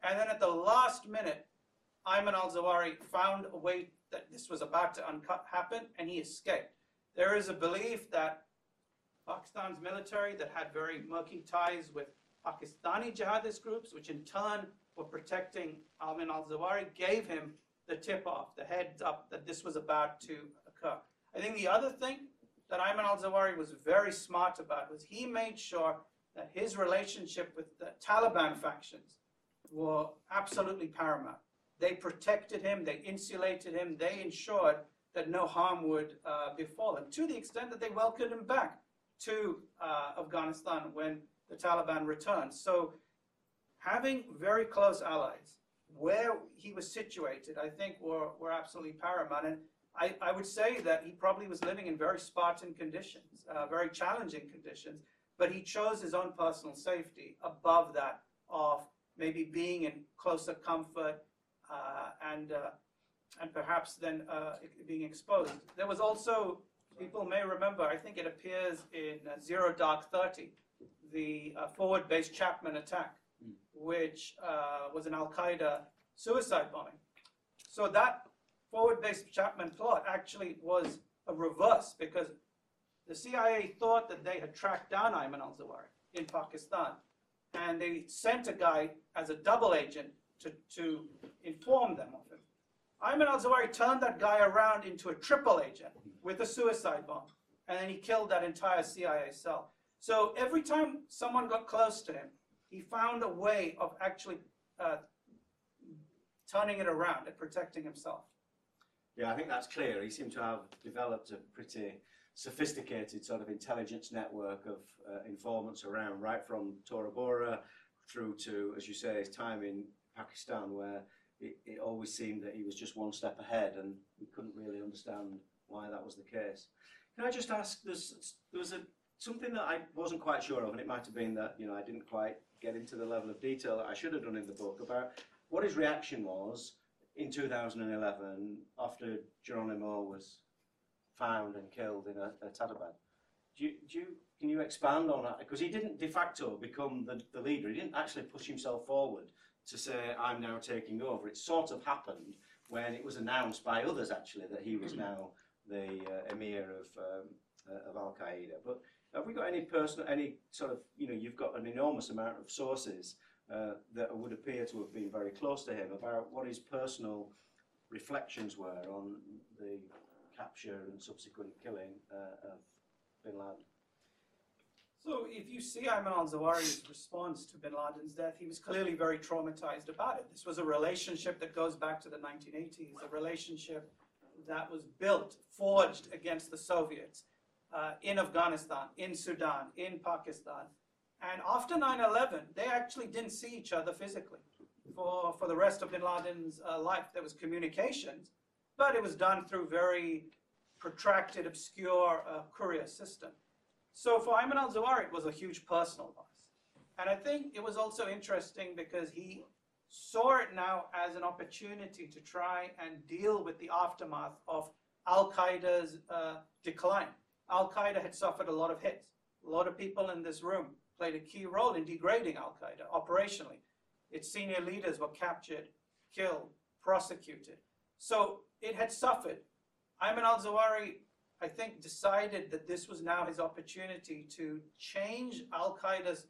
And then at the last minute, Ayman al-Zawahiri found a way that this was about to happen, and he escaped. There is a belief that Pakistan's military that had very murky ties with Pakistani jihadist groups, which in turn were protecting Ayman al-Zawahiri, gave him the tip-off, the heads up that this was about to occur. I think the other thing that Ayman al-Zawahiri was very smart about was he made sure that his relationship with the Taliban factions were absolutely paramount. They protected him, they insulated him, they ensured that no harm would befall him, to the extent that they welcomed him back to Afghanistan when the Taliban returned. So having very close allies where he was situated, I think were absolutely paramount. And I would say that he probably was living in very Spartan conditions, very challenging conditions, but he chose his own personal safety above that of maybe being in closer comfort and perhaps then being exposed. There was also, people may remember, I think it appears in Zero Dark 30, the forward-based Chapman attack, which was an Al-Qaeda suicide bombing. So that forward-based Chapman plot actually was a reverse, because the CIA thought that they had tracked down Ayman al-Zawahiri in Pakistan, and they sent a guy as a double agent to inform them of him. Ayman al-Zawahiri turned that guy around into a triple agent with a suicide bomb, and then he killed that entire CIA cell. So every time someone got close to him, he found a way of actually turning it around and protecting himself. Yeah, I think that's clear. He seemed to have developed a pretty sophisticated sort of intelligence network of informants around, right from Tora Bora through to, as you say, his time in Pakistan, where it always seemed that he was just one step ahead, and we couldn't really understand why that was the case. Can I just ask, there was something that I wasn't quite sure of, and it might have been that I didn't quite get into the level of detail that I should have done in the book, about what his reaction was in 2011 after Geronimo was found and killed in a Taliban. Can you expand on that? Because he didn't de facto become the leader. He didn't actually push himself forward to say, I'm now taking over. It sort of happened when it was announced by others, actually, that he was now the emir of Al-Qaeda. But have we got any sort of, you've got an enormous amount of sources that would appear to have been very close to him about what his personal reflections were on the capture and subsequent killing of bin Laden. So if you see Ayman al-Zawahiri's response to bin Laden's death, he was clearly very traumatized about it. This was a relationship that goes back to the 1980s, a relationship that was built, forged against the Soviets in Afghanistan, in Sudan, in Pakistan. And after 9/11, they actually didn't see each other physically. For the rest of bin Laden's life, there was communications, but it was done through very protracted, obscure courier system. So for Ayman al-Zawahiri, it was a huge personal loss. And I think it was also interesting because he saw it now as an opportunity to try and deal with the aftermath of Al-Qaeda's decline. Al-Qaeda had suffered a lot of hits. A lot of people in this room played a key role in degrading Al-Qaeda operationally. Its senior leaders were captured, killed, prosecuted. So it had suffered. Ayman al-Zawahiri, I think, decided that this was now his opportunity to change Al-Qaeda's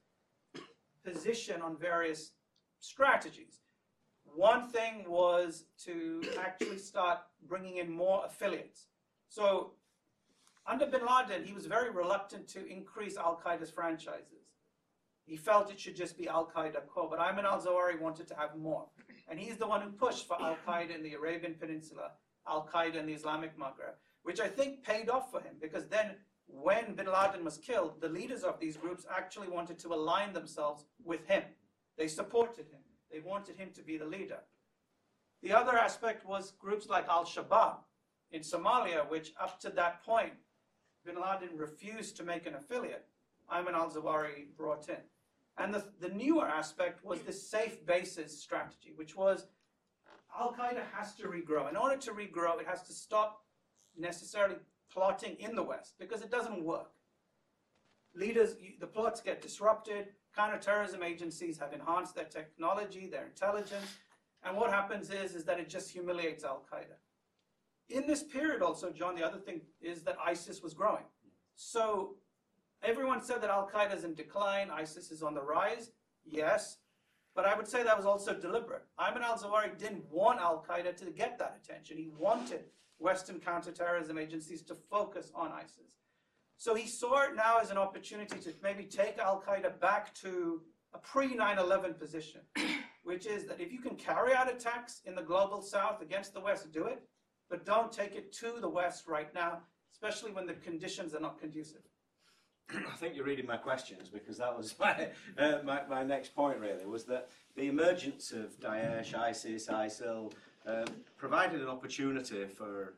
position on various strategies. One thing was to actually start bringing in more affiliates. So under bin Laden, he was very reluctant to increase Al-Qaeda's franchises. He felt it should just be Al-Qaeda core, but Ayman al-Zawahiri wanted to have more. And he's the one who pushed for Al-Qaeda in the Arabian Peninsula, Al-Qaeda in the Islamic Maghreb, which I think paid off for him, because then when bin Laden was killed, the leaders of these groups actually wanted to align themselves with him. They supported him. They wanted him to be the leader. The other aspect was groups like Al-Shabaab in Somalia, which up to that point, bin Laden refused to make an affiliate. Ayman al-Zawahiri brought in. And the newer aspect was the safe bases strategy, which was Al-Qaeda has to regrow. In order to regrow, it has to stop necessarily plotting in the West, because it doesn't work. Leaders, the plots get disrupted, counterterrorism agencies have enhanced their technology, their intelligence, and what happens is that it just humiliates Al-Qaeda. In this period also, John, the other thing is that ISIS was growing. So everyone said that Al-Qaeda is in decline, ISIS is on the rise. Yes, but I would say that was also deliberate. Ayman al-Zawahiri didn't want Al-Qaeda to get that attention. He wanted Western counterterrorism agencies to focus on ISIS. So he saw it now as an opportunity to maybe take Al-Qaeda back to a pre-9/11 position, which is that if you can carry out attacks in the global south against the West, do it, but don't take it to the West right now, especially when the conditions are not conducive. I think you're reading my questions, because that was my next point, really, was that the emergence of Daesh, ISIS, ISIL provided an opportunity for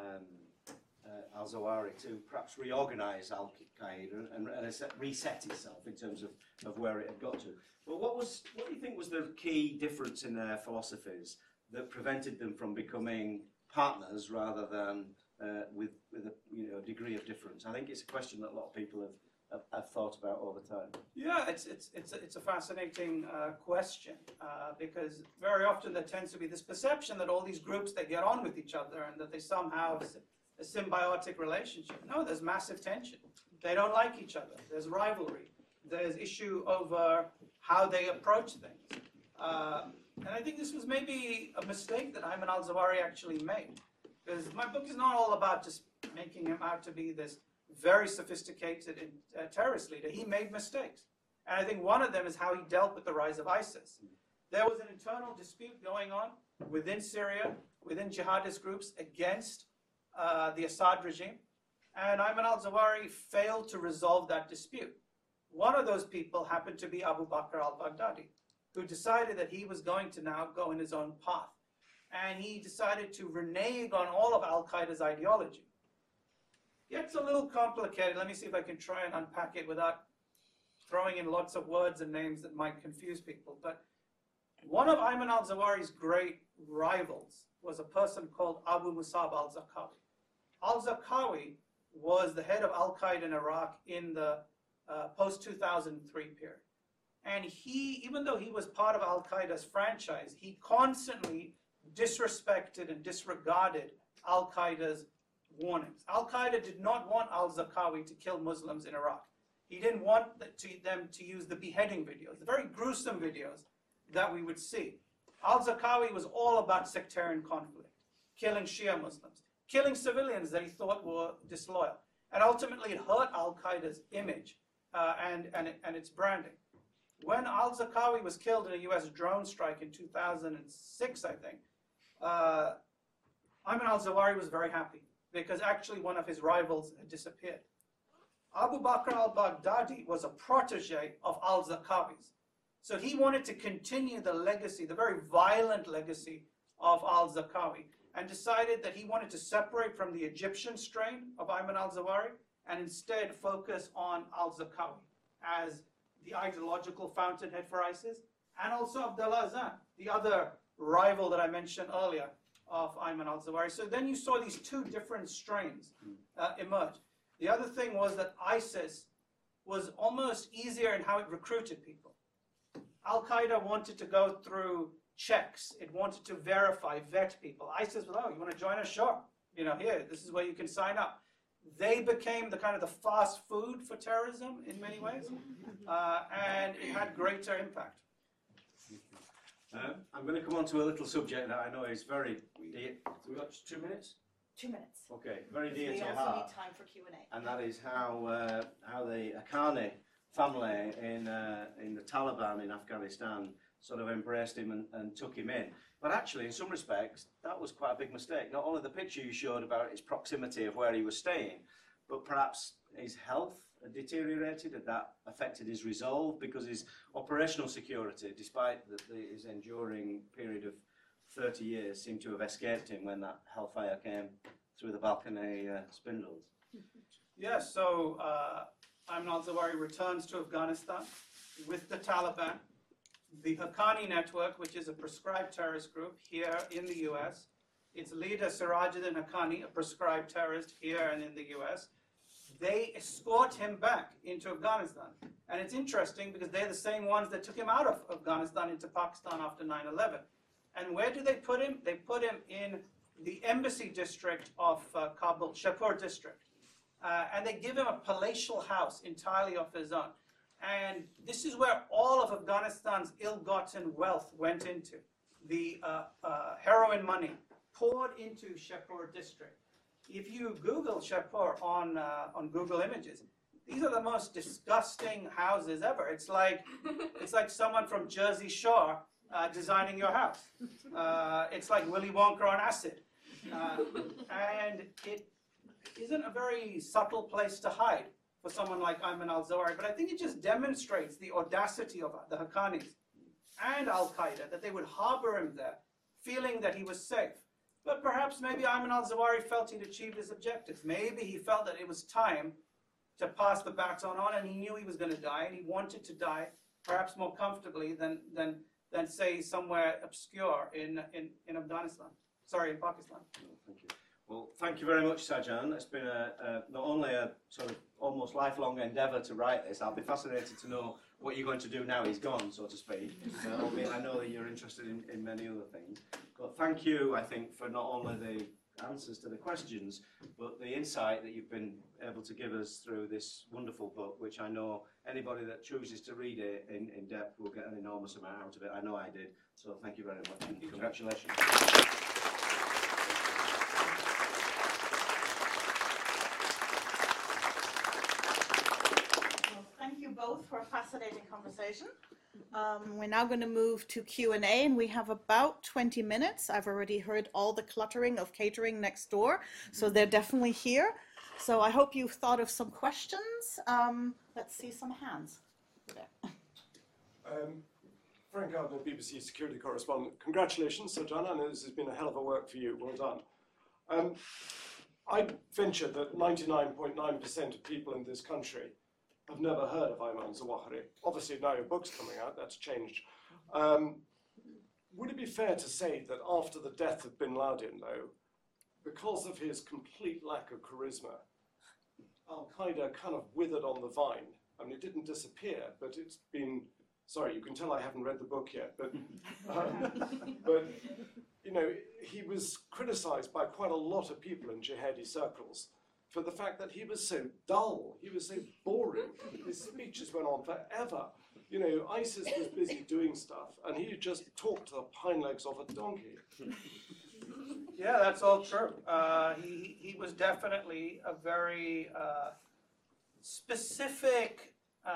al-Zawahiri to perhaps reorganise Al-Qaeda and reset itself in terms of where it had got to. But what do you think was the key difference in their philosophies that prevented them from becoming partners rather than with a degree of difference? I think it's a question that a lot of people have thought about all the time. Yeah, it's a fascinating question because very often there tends to be this perception that all these groups, they get on with each other and that they somehow have a symbiotic relationship. No, there's massive tension. They don't like each other. There's rivalry. There's issue over how they approach things. And I think this was maybe a mistake that Ayman al-Zawahiri actually made. Because my book is not all about just making him out to be this very sophisticated terrorist leader. He made mistakes. And I think one of them is how he dealt with the rise of ISIS. There was an internal dispute going on within Syria, within jihadist groups against the Assad regime. And Ayman al-Zawahiri failed to resolve that dispute. One of those people happened to be Abu Bakr al-Baghdadi, who decided that he was going to now go in his own path. And he decided to renege on all of Al-Qaeda's ideology. Gets a little complicated. Let me see if I can try and unpack it without throwing in lots of words and names that might confuse people. But one of Ayman al-Zawahiri's great rivals was a person called Abu Musab al-Zarqawi. Al-Zarqawi was the head of Al-Qaeda in Iraq in the post-2003 period. And he, even though he was part of Al-Qaeda's franchise, he constantly disrespected and disregarded Al-Qaeda's warnings. Al-Qaeda did not want al-Zarqawi to kill Muslims in Iraq. He didn't want them to use the beheading videos, the very gruesome videos that we would see. Al-Zarqawi was all about sectarian conflict, killing Shia Muslims, killing civilians that he thought were disloyal. And ultimately it hurt Al-Qaeda's image and its branding. When al-Zarqawi was killed in a US drone strike in 2006, I think, Ayman al-Zawahiri was very happy because actually one of his rivals had disappeared. Abu Bakr al-Baghdadi was a protege of al-Zarqawi's. So he wanted to continue the legacy, the very violent legacy of al-Zarqawi, and decided that he wanted to separate from the Egyptian strain of Ayman al-Zawahiri and instead focus on al-Zarqawi as the ideological fountainhead for ISIS, and also Abdullah Azan, the other rival that I mentioned earlier of Ayman al-Zawahiri. So then you saw these two different strains emerge. The other thing was that ISIS was almost easier in how it recruited people. Al-Qaeda wanted to go through checks. It wanted to verify, vet people. ISIS was, oh, you want to join us? Sure. You know, here, this is where you can sign up. They became the kind of the fast food for terrorism in many ways, and it had greater impact. I'm going to come on to a little subject that I know is very dear. We've got 2 minutes? 2 minutes. Okay, very dear to We your also heart. need time for Q&A. And that is how the Haqqani family in the Taliban in Afghanistan sort of embraced him and took him in. But actually, in some respects, that was quite a big mistake. Not only the picture you showed about his proximity of where he was staying, but perhaps his health deteriorated, and that affected his resolve, because his operational security, despite his enduring period of 30 years, seemed to have escaped him when that hellfire came through the balcony spindles. Yes, so Ayman al-Zawahiri returns to Afghanistan with the Taliban. The Haqqani network, which is a prescribed terrorist group here in the US, its leader Sirajuddin Haqqani, a prescribed terrorist here and in the US. they escort him back into Afghanistan. And it's interesting because they're the same ones that took him out of Afghanistan into Pakistan after 9/11. And where do they put him? They put him in the embassy district of Kabul, Shahpur district. And they give him a palatial house entirely of his own. And this is where all of Afghanistan's ill-gotten wealth went into. The heroin money poured into Shahpur district. If you Google Shahpur on Google Images, these are the most disgusting houses ever. It's like someone from Jersey Shore designing your house. It's like Willy Wonka on acid. And it isn't a very subtle place to hide for someone like Ayman al-Zawahiri, but I think it just demonstrates the audacity of the Haqqanis and Al-Qaeda, that they would harbor him there, feeling that he was safe. But perhaps maybe Ayman al-Zawahiri felt he'd achieved his objectives. Maybe he felt that it was time to pass the baton on, and he knew he was going to die, and he wanted to die perhaps more comfortably than say, somewhere obscure in Afghanistan. Sorry, in Pakistan. Thank you. Well, thank you very much, Sajjan. It's been not only a sort of almost lifelong endeavour to write this. I'll be fascinated to know what you're going to do now he's gone, so to speak. I know that you're interested in many other things. But thank you, I think, for not only the answers to the questions, but the insight that you've been able to give us through this wonderful book, which I know anybody that chooses to read it in depth will get an enormous amount out of it. I know I did. So thank you very much, and congratulations. Both for a fascinating conversation. We're now going to move to Q&A, and we have about 20 minutes. I've already heard all the cluttering of catering next door, so they're definitely here. So I hope you've thought of some questions. Let's see some hands. Frank Gardner, BBC security correspondent. Congratulations, Sajjan, and this has been a hell of a work for you. Well done. I venture that 99.9% of people in this country have never heard of Ayman al-Zawahiri. Obviously, now your book's coming out, that's changed. Would it be fair to say that after the death of bin Laden, though, because of his complete lack of charisma, Al-Qaeda kind of withered on the vine? I mean, it didn't disappear, but it's been... Sorry, you can tell I haven't read the book yet, but you know, he was criticized by quite a lot of people in jihadi circles for the fact that he was so dull, he was so boring. His speeches went on forever. You know, ISIS was busy doing stuff, and he just talked to the hind legs of a donkey. Yeah, that's all true. He was definitely a very specific,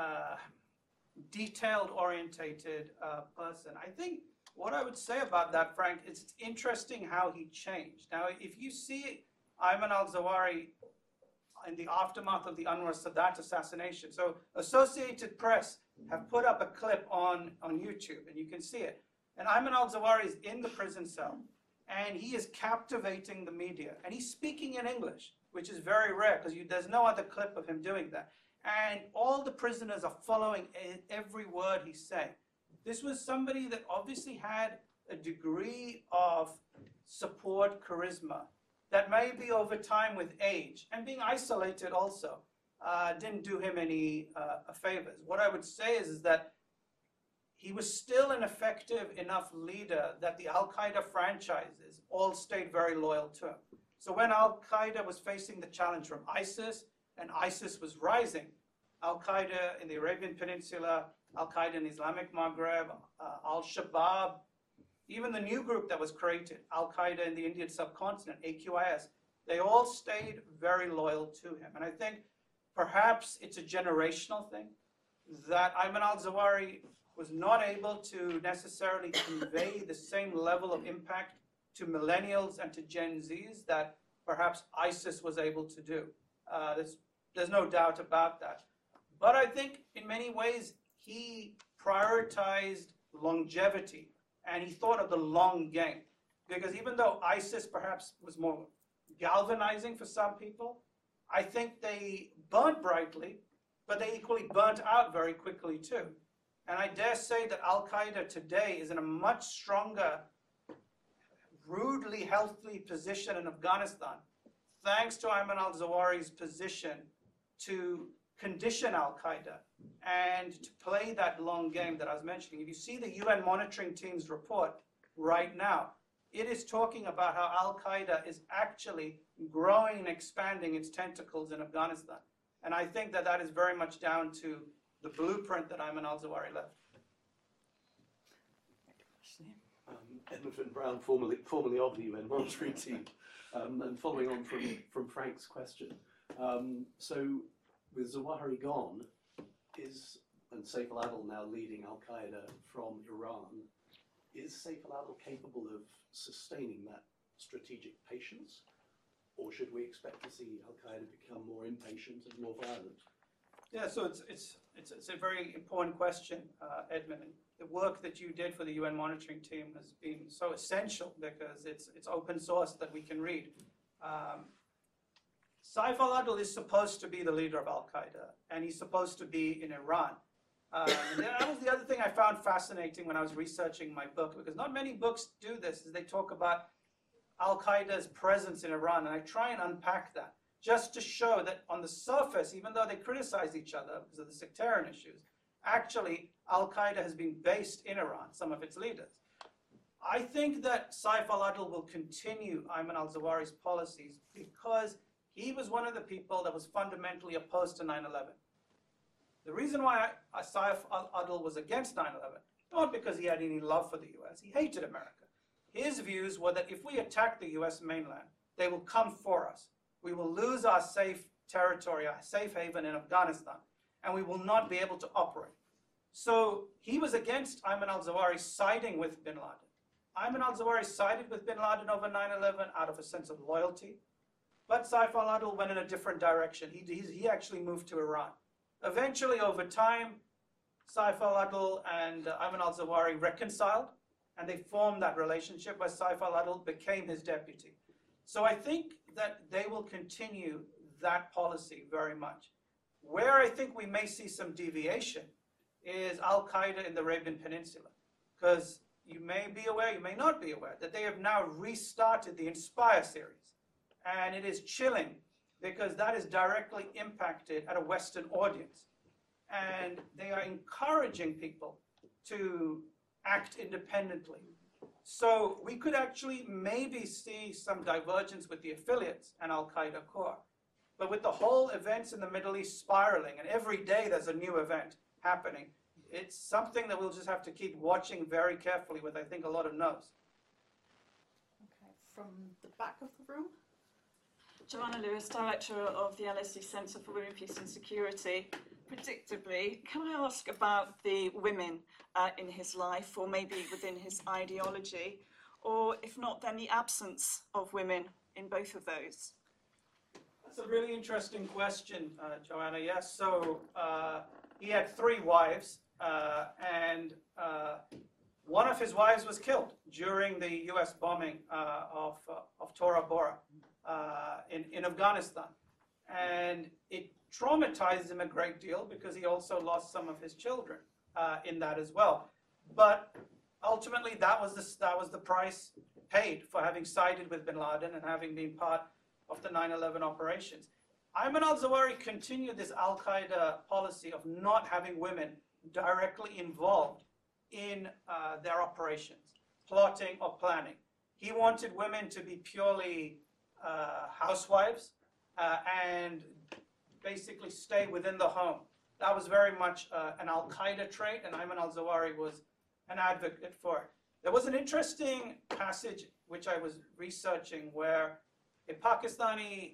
detailed-orientated person. I think what I would say about that, Frank, is it's interesting how he changed. Now, if you see Ayman al-Zawahiri in the aftermath of the Anwar Sadat assassination, so Associated Press have put up a clip on YouTube, and you can see it. And Ayman al-Zawahiri is in the prison cell, and he is captivating the media. And he's speaking in English, which is very rare, because there's no other clip of him doing that. And all the prisoners are following every word he's saying. This was somebody that obviously had a degree of support, charisma, that maybe over time with age, and being isolated also, didn't do him any favors. What I would say is that he was still an effective enough leader that the Al-Qaeda franchises all stayed very loyal to him. So when Al-Qaeda was facing the challenge from ISIS, and ISIS was rising, Al-Qaeda in the Arabian Peninsula, Al-Qaeda in Islamic Maghreb, Al-Shabaab, even the new group that was created, Al-Qaeda in the Indian subcontinent, AQIS, they all stayed very loyal to him. And I think perhaps it's a generational thing, that Ayman al-Zawahiri was not able to necessarily convey the same level of impact to millennials and to Gen Zs that perhaps ISIS was able to do. There's no doubt about that. But I think in many ways he prioritized longevity, and he thought of the long game. Because even though ISIS perhaps was more galvanizing for some people, I think they burnt brightly, but they equally burnt out very quickly too. And I dare say that Al-Qaeda today is in a much stronger, rudely healthy position in Afghanistan, thanks to Ayman al-Zawahiri's position to condition Al-Qaeda and to play that long game that I was mentioning. If you see the UN monitoring team's report right now, it is talking about how Al-Qaeda is actually growing and expanding its tentacles in Afghanistan. And I think that that is very much down to the blueprint that Ayman al-Zawahiri left. Edmund Finn Brown, formerly of the UN monitoring team, and following on from Frank's question. So with Zawahiri gone, and Saif al-Adil now leading Al-Qaeda from Iran, is Saif al-Adil capable of sustaining that strategic patience? Or should we expect to see Al-Qaeda become more impatient and more violent? Yeah, so it's a very important question, Edmund. The work that you did for the UN monitoring team has been so essential because it's open source that we can read. Saif al-Adil is supposed to be the leader of Al-Qaeda, and he's supposed to be in Iran. And that was the other thing I found fascinating when I was researching my book, because not many books do this, is they talk about Al-Qaeda's presence in Iran, and I try and unpack that, just to show that on the surface, even though they criticize each other because of the sectarian issues, actually Al-Qaeda has been based in Iran, some of its leaders. I think that Saif al-Adil will continue Ayman al-Zawahiri's policies because he was one of the people that was fundamentally opposed to 9/11. The reason why Saif al-Adil was against 9/11, not because he had any love for the US, he hated America. His views were that if we attack the US mainland, they will come for us. We will lose our safe territory, our safe haven in Afghanistan, and we will not be able to operate. So he was against Ayman al-Zawahiri siding with bin Laden. Ayman al-Zawahiri sided with bin Laden over 9/11 out of a sense of loyalty, but Saif al-Adil went in a different direction. He actually moved to Iran. Eventually, over time, Saif al-Adil and Ayman al-Zawahiri reconciled, and they formed that relationship where Saif al-Adil became his deputy. So I think that they will continue that policy very much. Where I think we may see some deviation is Al-Qaeda in the Arabian Peninsula, because you may be aware, you may not be aware, that they have now restarted the Inspire series. And it is chilling because that is directly impacted at a Western audience. And they are encouraging people to act independently. So we could actually maybe see some divergence with the affiliates and Al-Qaeda core. But with the whole events in the Middle East spiraling, and every day there's a new event happening, it's something that we'll just have to keep watching very carefully with, I think, a lot of no's. Okay, from the back of the room. Joanna Lewis, Director of the LSE Centre for Women, Peace and Security. Predictably, can I ask about the women in his life, or maybe within his ideology, or if not, then the absence of women in both of those? That's a really interesting question, Joanna. Yes, so he had 3 wives, and one of his wives was killed during the US bombing of Tora Bora in Afghanistan. And it traumatized him a great deal because he also lost some of his children in that as well. But ultimately, that was the price paid for having sided with bin Laden and having been part of the 9/11 operations. Ayman al-Zawahiri continued this Al-Qaeda policy of not having women directly involved in their operations, plotting or planning. He wanted women to be purely housewives and basically stay within the home. That was very much an Al-Qaeda trait, and Ayman al-Zawahiri was an advocate for it. There was an interesting passage which I was researching where a Pakistani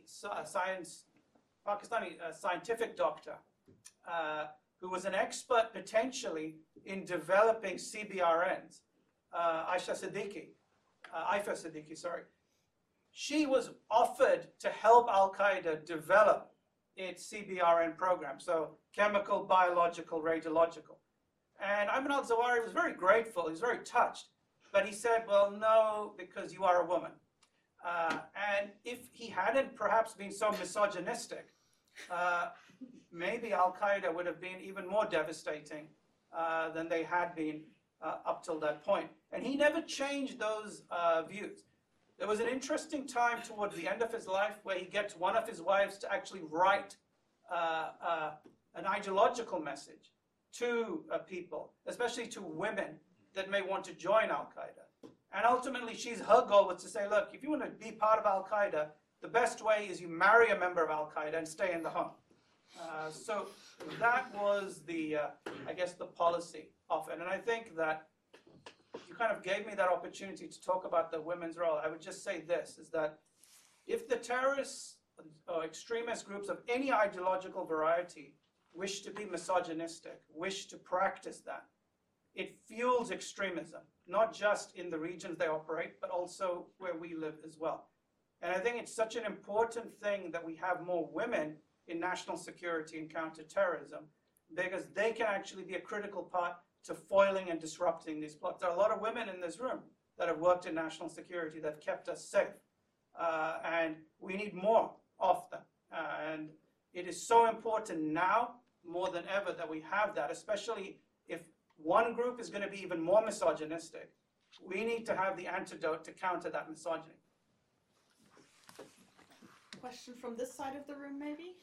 scientific doctor who was an expert potentially in developing CBRNs, Aisha Siddiqui, sorry. She was offered to help Al-Qaeda develop its CBRN program, so chemical, biological, radiological. And Ayman al-Zawahiri was very grateful, he was very touched, but he said, well, no, because you are a woman. And if he hadn't perhaps been so misogynistic, maybe Al-Qaeda would have been even more devastating than they had been up till that point. And he never changed those views. There was an interesting time towards the end of his life where he gets one of his wives to actually write an ideological message to people, especially to women that may want to join Al-Qaeda. And ultimately, her goal was to say, look, if you want to be part of Al-Qaeda, the best way is you marry a member of Al-Qaeda and stay in the home. So that was the, I guess, the policy of it. And I think that you kind of gave me that opportunity to talk about the women's role. I would just say this, is that if the terrorists or extremist groups of any ideological variety wish to be misogynistic, wish to practice that, it fuels extremism, not just in the regions they operate, but also where we live as well. And I think it's such an important thing that we have more women in national security and counterterrorism, because they can actually be a critical part to foiling and disrupting these plots. There are a lot of women in this room that have worked in national security that have kept us safe. And we need more of them. And it is so important now, more than ever, that we have that, especially if one group is going to be even more misogynistic. We need to have the antidote to counter that misogyny. Question from this side of the room, maybe?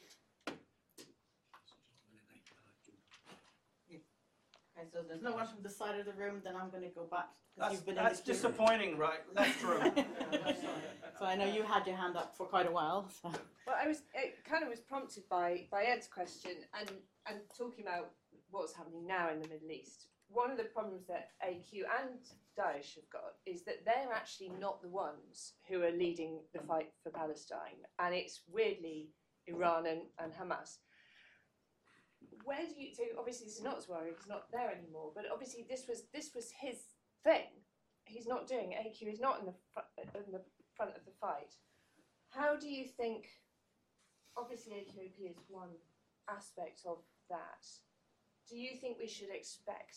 Okay, so there's no one from this side of the room, then I'm going to go back. That's disappointing, right? Left room. So I know you had your hand up for quite a while. So. Well, it kind of was prompted by Ed's question and talking about what's happening now in the Middle East. One of the problems that AQ and Daesh have got is that they're actually not the ones who are leading the fight for Palestine, and it's weirdly Iran and Hamas. Where do you? So obviously this is not Zawahiri, he's not there anymore. But obviously this was his thing. He's not doing it. AQ is not in the front of the fight. How do you think? Obviously AQAP is one aspect of that. Do you think we should expect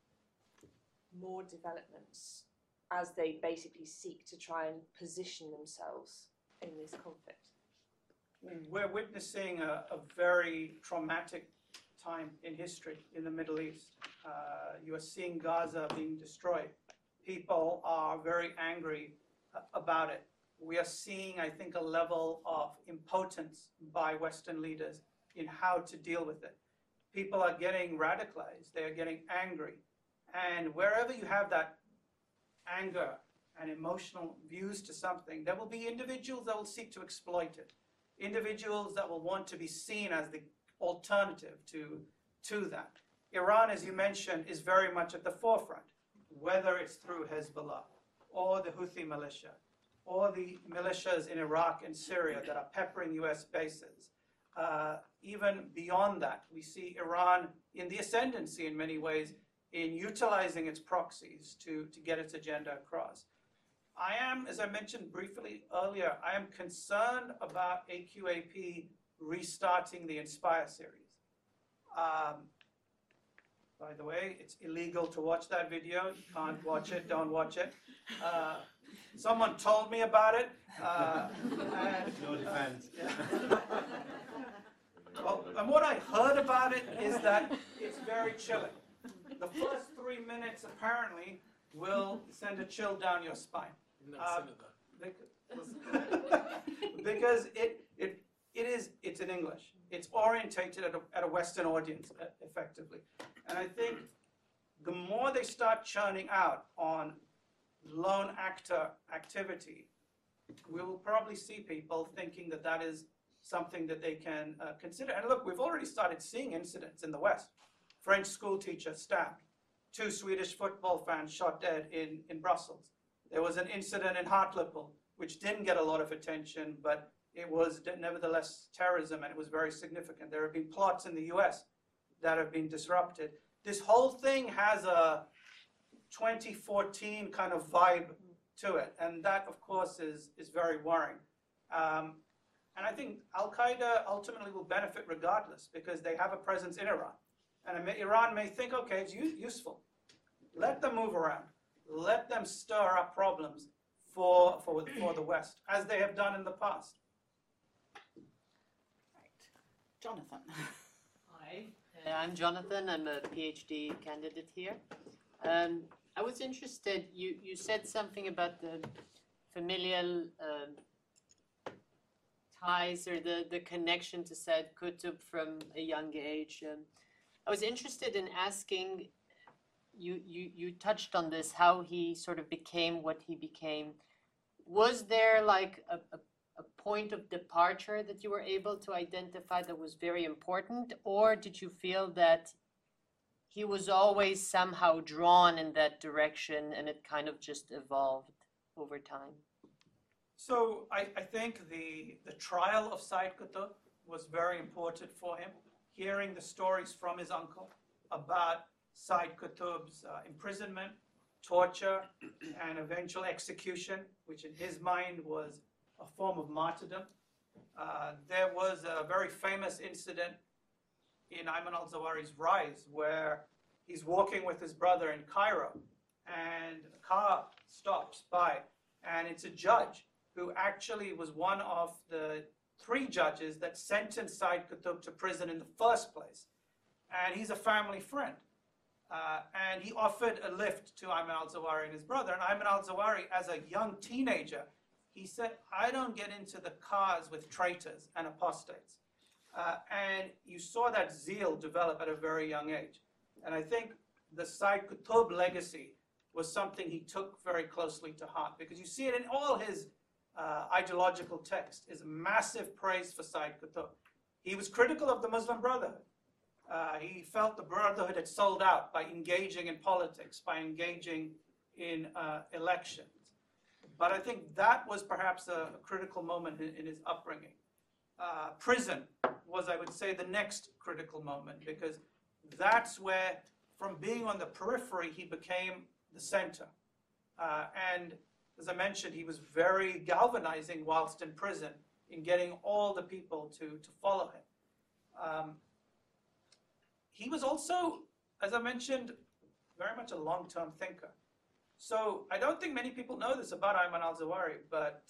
more developments as they basically seek to try and position themselves in this conflict? We're witnessing a very traumatic time in history in the Middle East. You are seeing Gaza being destroyed. People are very angry about it. We are seeing, I think, a level of impotence by Western leaders in how to deal with it. People are getting radicalized. They are getting angry. And wherever you have that anger and emotional views to something, there will be individuals that will seek to exploit it. Individuals that will want to be seen as the alternative to that. Iran, as you mentioned, is very much at the forefront, whether it's through Hezbollah or the Houthi militia or the militias in Iraq and Syria that are peppering US bases. Even beyond that, we see Iran in the ascendancy in many ways in utilizing its proxies to get its agenda across. I am, as I mentioned briefly earlier, I am concerned about AQAP restarting the Inspire series. By the way, it's illegal to watch that video. You can't watch it, don't watch it. Someone told me about it. No defense. Yeah. Well, and what I heard about it is that it's very chilling. The first 3 minutes apparently will send a chill down your spine. Because it's in English. It's orientated at a Western audience, effectively. And I think the more they start churning out on lone actor activity, we will probably see people thinking that that is something that they can consider. And look, we've already started seeing incidents in the West. French school teacher stabbed. 2 Swedish football fans shot dead in Brussels. There was an incident in Hartlepool, which didn't get a lot of attention, but it was nevertheless terrorism, and it was very significant. There have been plots in the US that have been disrupted. This whole thing has a 2014 kind of vibe to it, and that, of course, is very worrying. And I think Al-Qaeda ultimately will benefit regardless, because they have a presence in Iran. And Iran may think, okay, it's useful. Let them move around. Let them stir up problems for the West, as they have done in the past. Right. Jonathan. Hi, I'm Jonathan. I'm a PhD candidate here. I was interested, you said something about the familial ties or the connection to Said Qutb from a young age. I was interested in asking, you touched on this, how he sort of became what he became. Was there like a point of departure that you were able to identify that was very important, or did you feel that he was always somehow drawn in that direction and it kind of just evolved over time? So I think the trial of Said Qutb was very important for him. Hearing the stories from his uncle about Said Qutb's imprisonment, torture, and eventual execution, which in his mind was a form of martyrdom. There was a very famous incident in Ayman al-Zawahiri's rise where he's walking with his brother in Cairo and a car stops by, and it's a judge who actually was one of the 3 judges that sentenced Said Qutb to prison in the first place. And he's a family friend. And he offered a lift to Ayman al-Zawahiri and his brother. And Ayman al-Zawahiri, as a young teenager, he said, I don't get into the cars with traitors and apostates. And you saw that zeal develop at a very young age. And I think the Said Qutb legacy was something he took very closely to heart, because you see it in all his ideological text, is massive praise for Said Qutb. He was critical of the Muslim Brotherhood. He felt the Brotherhood had sold out by engaging in politics, by engaging in elections. But I think that was perhaps a critical moment in his upbringing. Prison was, I would say, the next critical moment, because that's where, from being on the periphery, he became the center. And as I mentioned, he was very galvanizing whilst in prison in getting all the people to follow him. He was also, as I mentioned, very much a long-term thinker. So I don't think many people know this about Ayman al-Zawahiri, but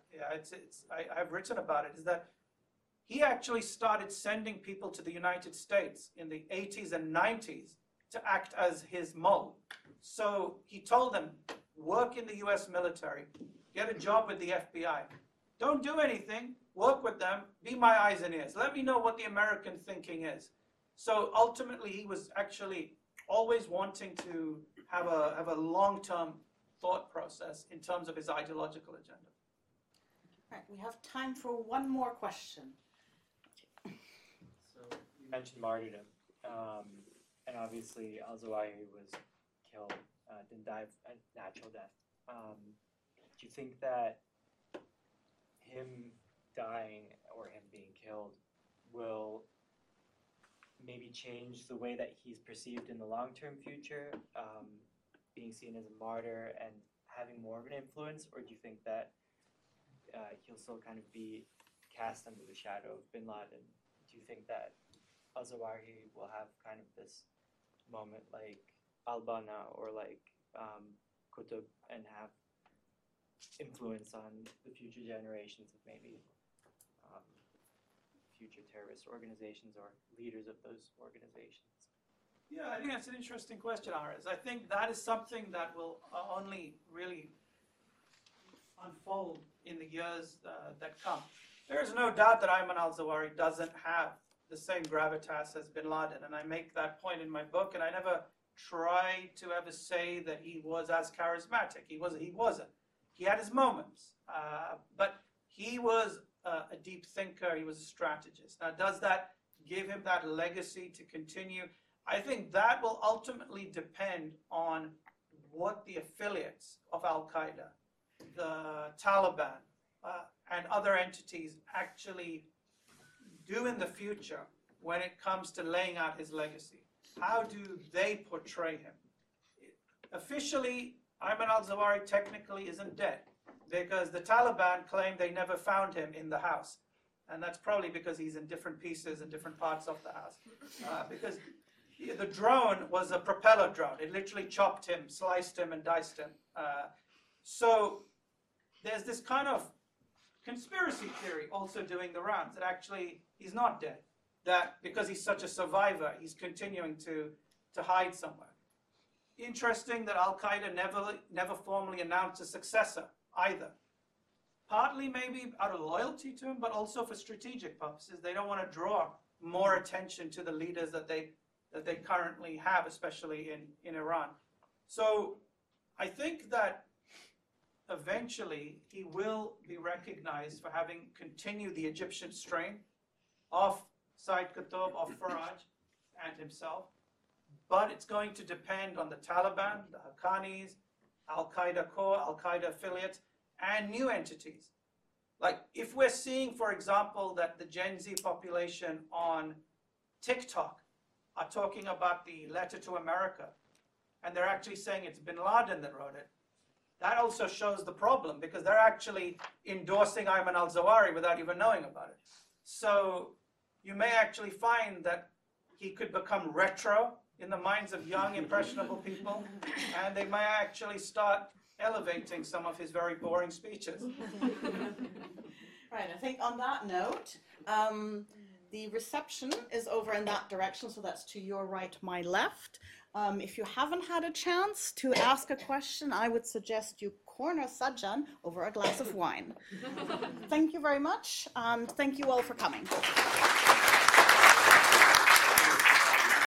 I've written about it, is that he actually started sending people to the United States in the 80s and 90s to act as his mole. So he told them, work in the US military, get a job with the FBI. Don't do anything, work with them, be my eyes and ears. Let me know what the American thinking is. So ultimately, he was actually always wanting to have a long-term thought process in terms of his ideological agenda. All right, we have time for one more question. So you mentioned martyrdom, and obviously al-Zawahiri was killed, didn't die of a natural death. Do you think that him dying or him being killed will maybe change the way that he's perceived in the long-term future, being seen as a martyr and having more of an influence, or do you think that he'll still kind of be cast under the shadow of bin Laden? Do you think that al-Zawahiri will have kind of this moment like al-Banna or like Qutb and have influence on the future generations of maybe future terrorist organizations or leaders of those organizations? Yeah, I think that's an interesting question, Aris. I think that is something that will only really unfold in the years that come. There is no doubt that Ayman al-Zawahiri doesn't have the same gravitas as bin Laden, and I make that point in my book, and I never try to ever say that he was as charismatic. He wasn't. He had his moments, but he was a deep thinker, he was a strategist. Now, does that give him that legacy to continue? I think that will ultimately depend on what the affiliates of Al-Qaeda, the Taliban, and other entities actually do in the future when it comes to laying out his legacy. How do they portray him? Officially, Ayman al-Zawahiri technically isn't dead, because the Taliban claim they never found him in the house. And that's probably because he's in different pieces in different parts of the house. Because the drone was a propeller drone. It literally chopped him, sliced him, and diced him. So there's this kind of conspiracy theory also doing the rounds, that actually he's not dead. That because he's such a survivor, he's continuing to hide somewhere. Interesting that Al-Qaeda never formally announced a successor either. partly maybe out of loyalty to him, but also for strategic purposes. They don't want to draw more attention to the leaders that they currently have, especially in Iran. So I think that eventually he will be recognized for having continued the Egyptian strain of Said Qutb, of Faraj, and himself. But it's going to depend on the Taliban, the Haqqanis, Al-Qaeda core, Al-Qaeda affiliates, and new entities. Like if we're seeing, for example, that the Gen Z population on TikTok are talking about the letter to America, and they're actually saying it's bin Laden that wrote it, that also shows the problem, because they're actually endorsing Ayman al-Zawahiri without even knowing about it. So you may actually find that he could become retro in the minds of young, impressionable people, and they may actually start elevating some of his very boring speeches. Right, I think on that note, the reception is over in that direction, so that's to your right, my left. If you haven't had a chance to ask a question, I would suggest you corner Sajjan over a glass of wine. Thank you very much, and thank you all for coming.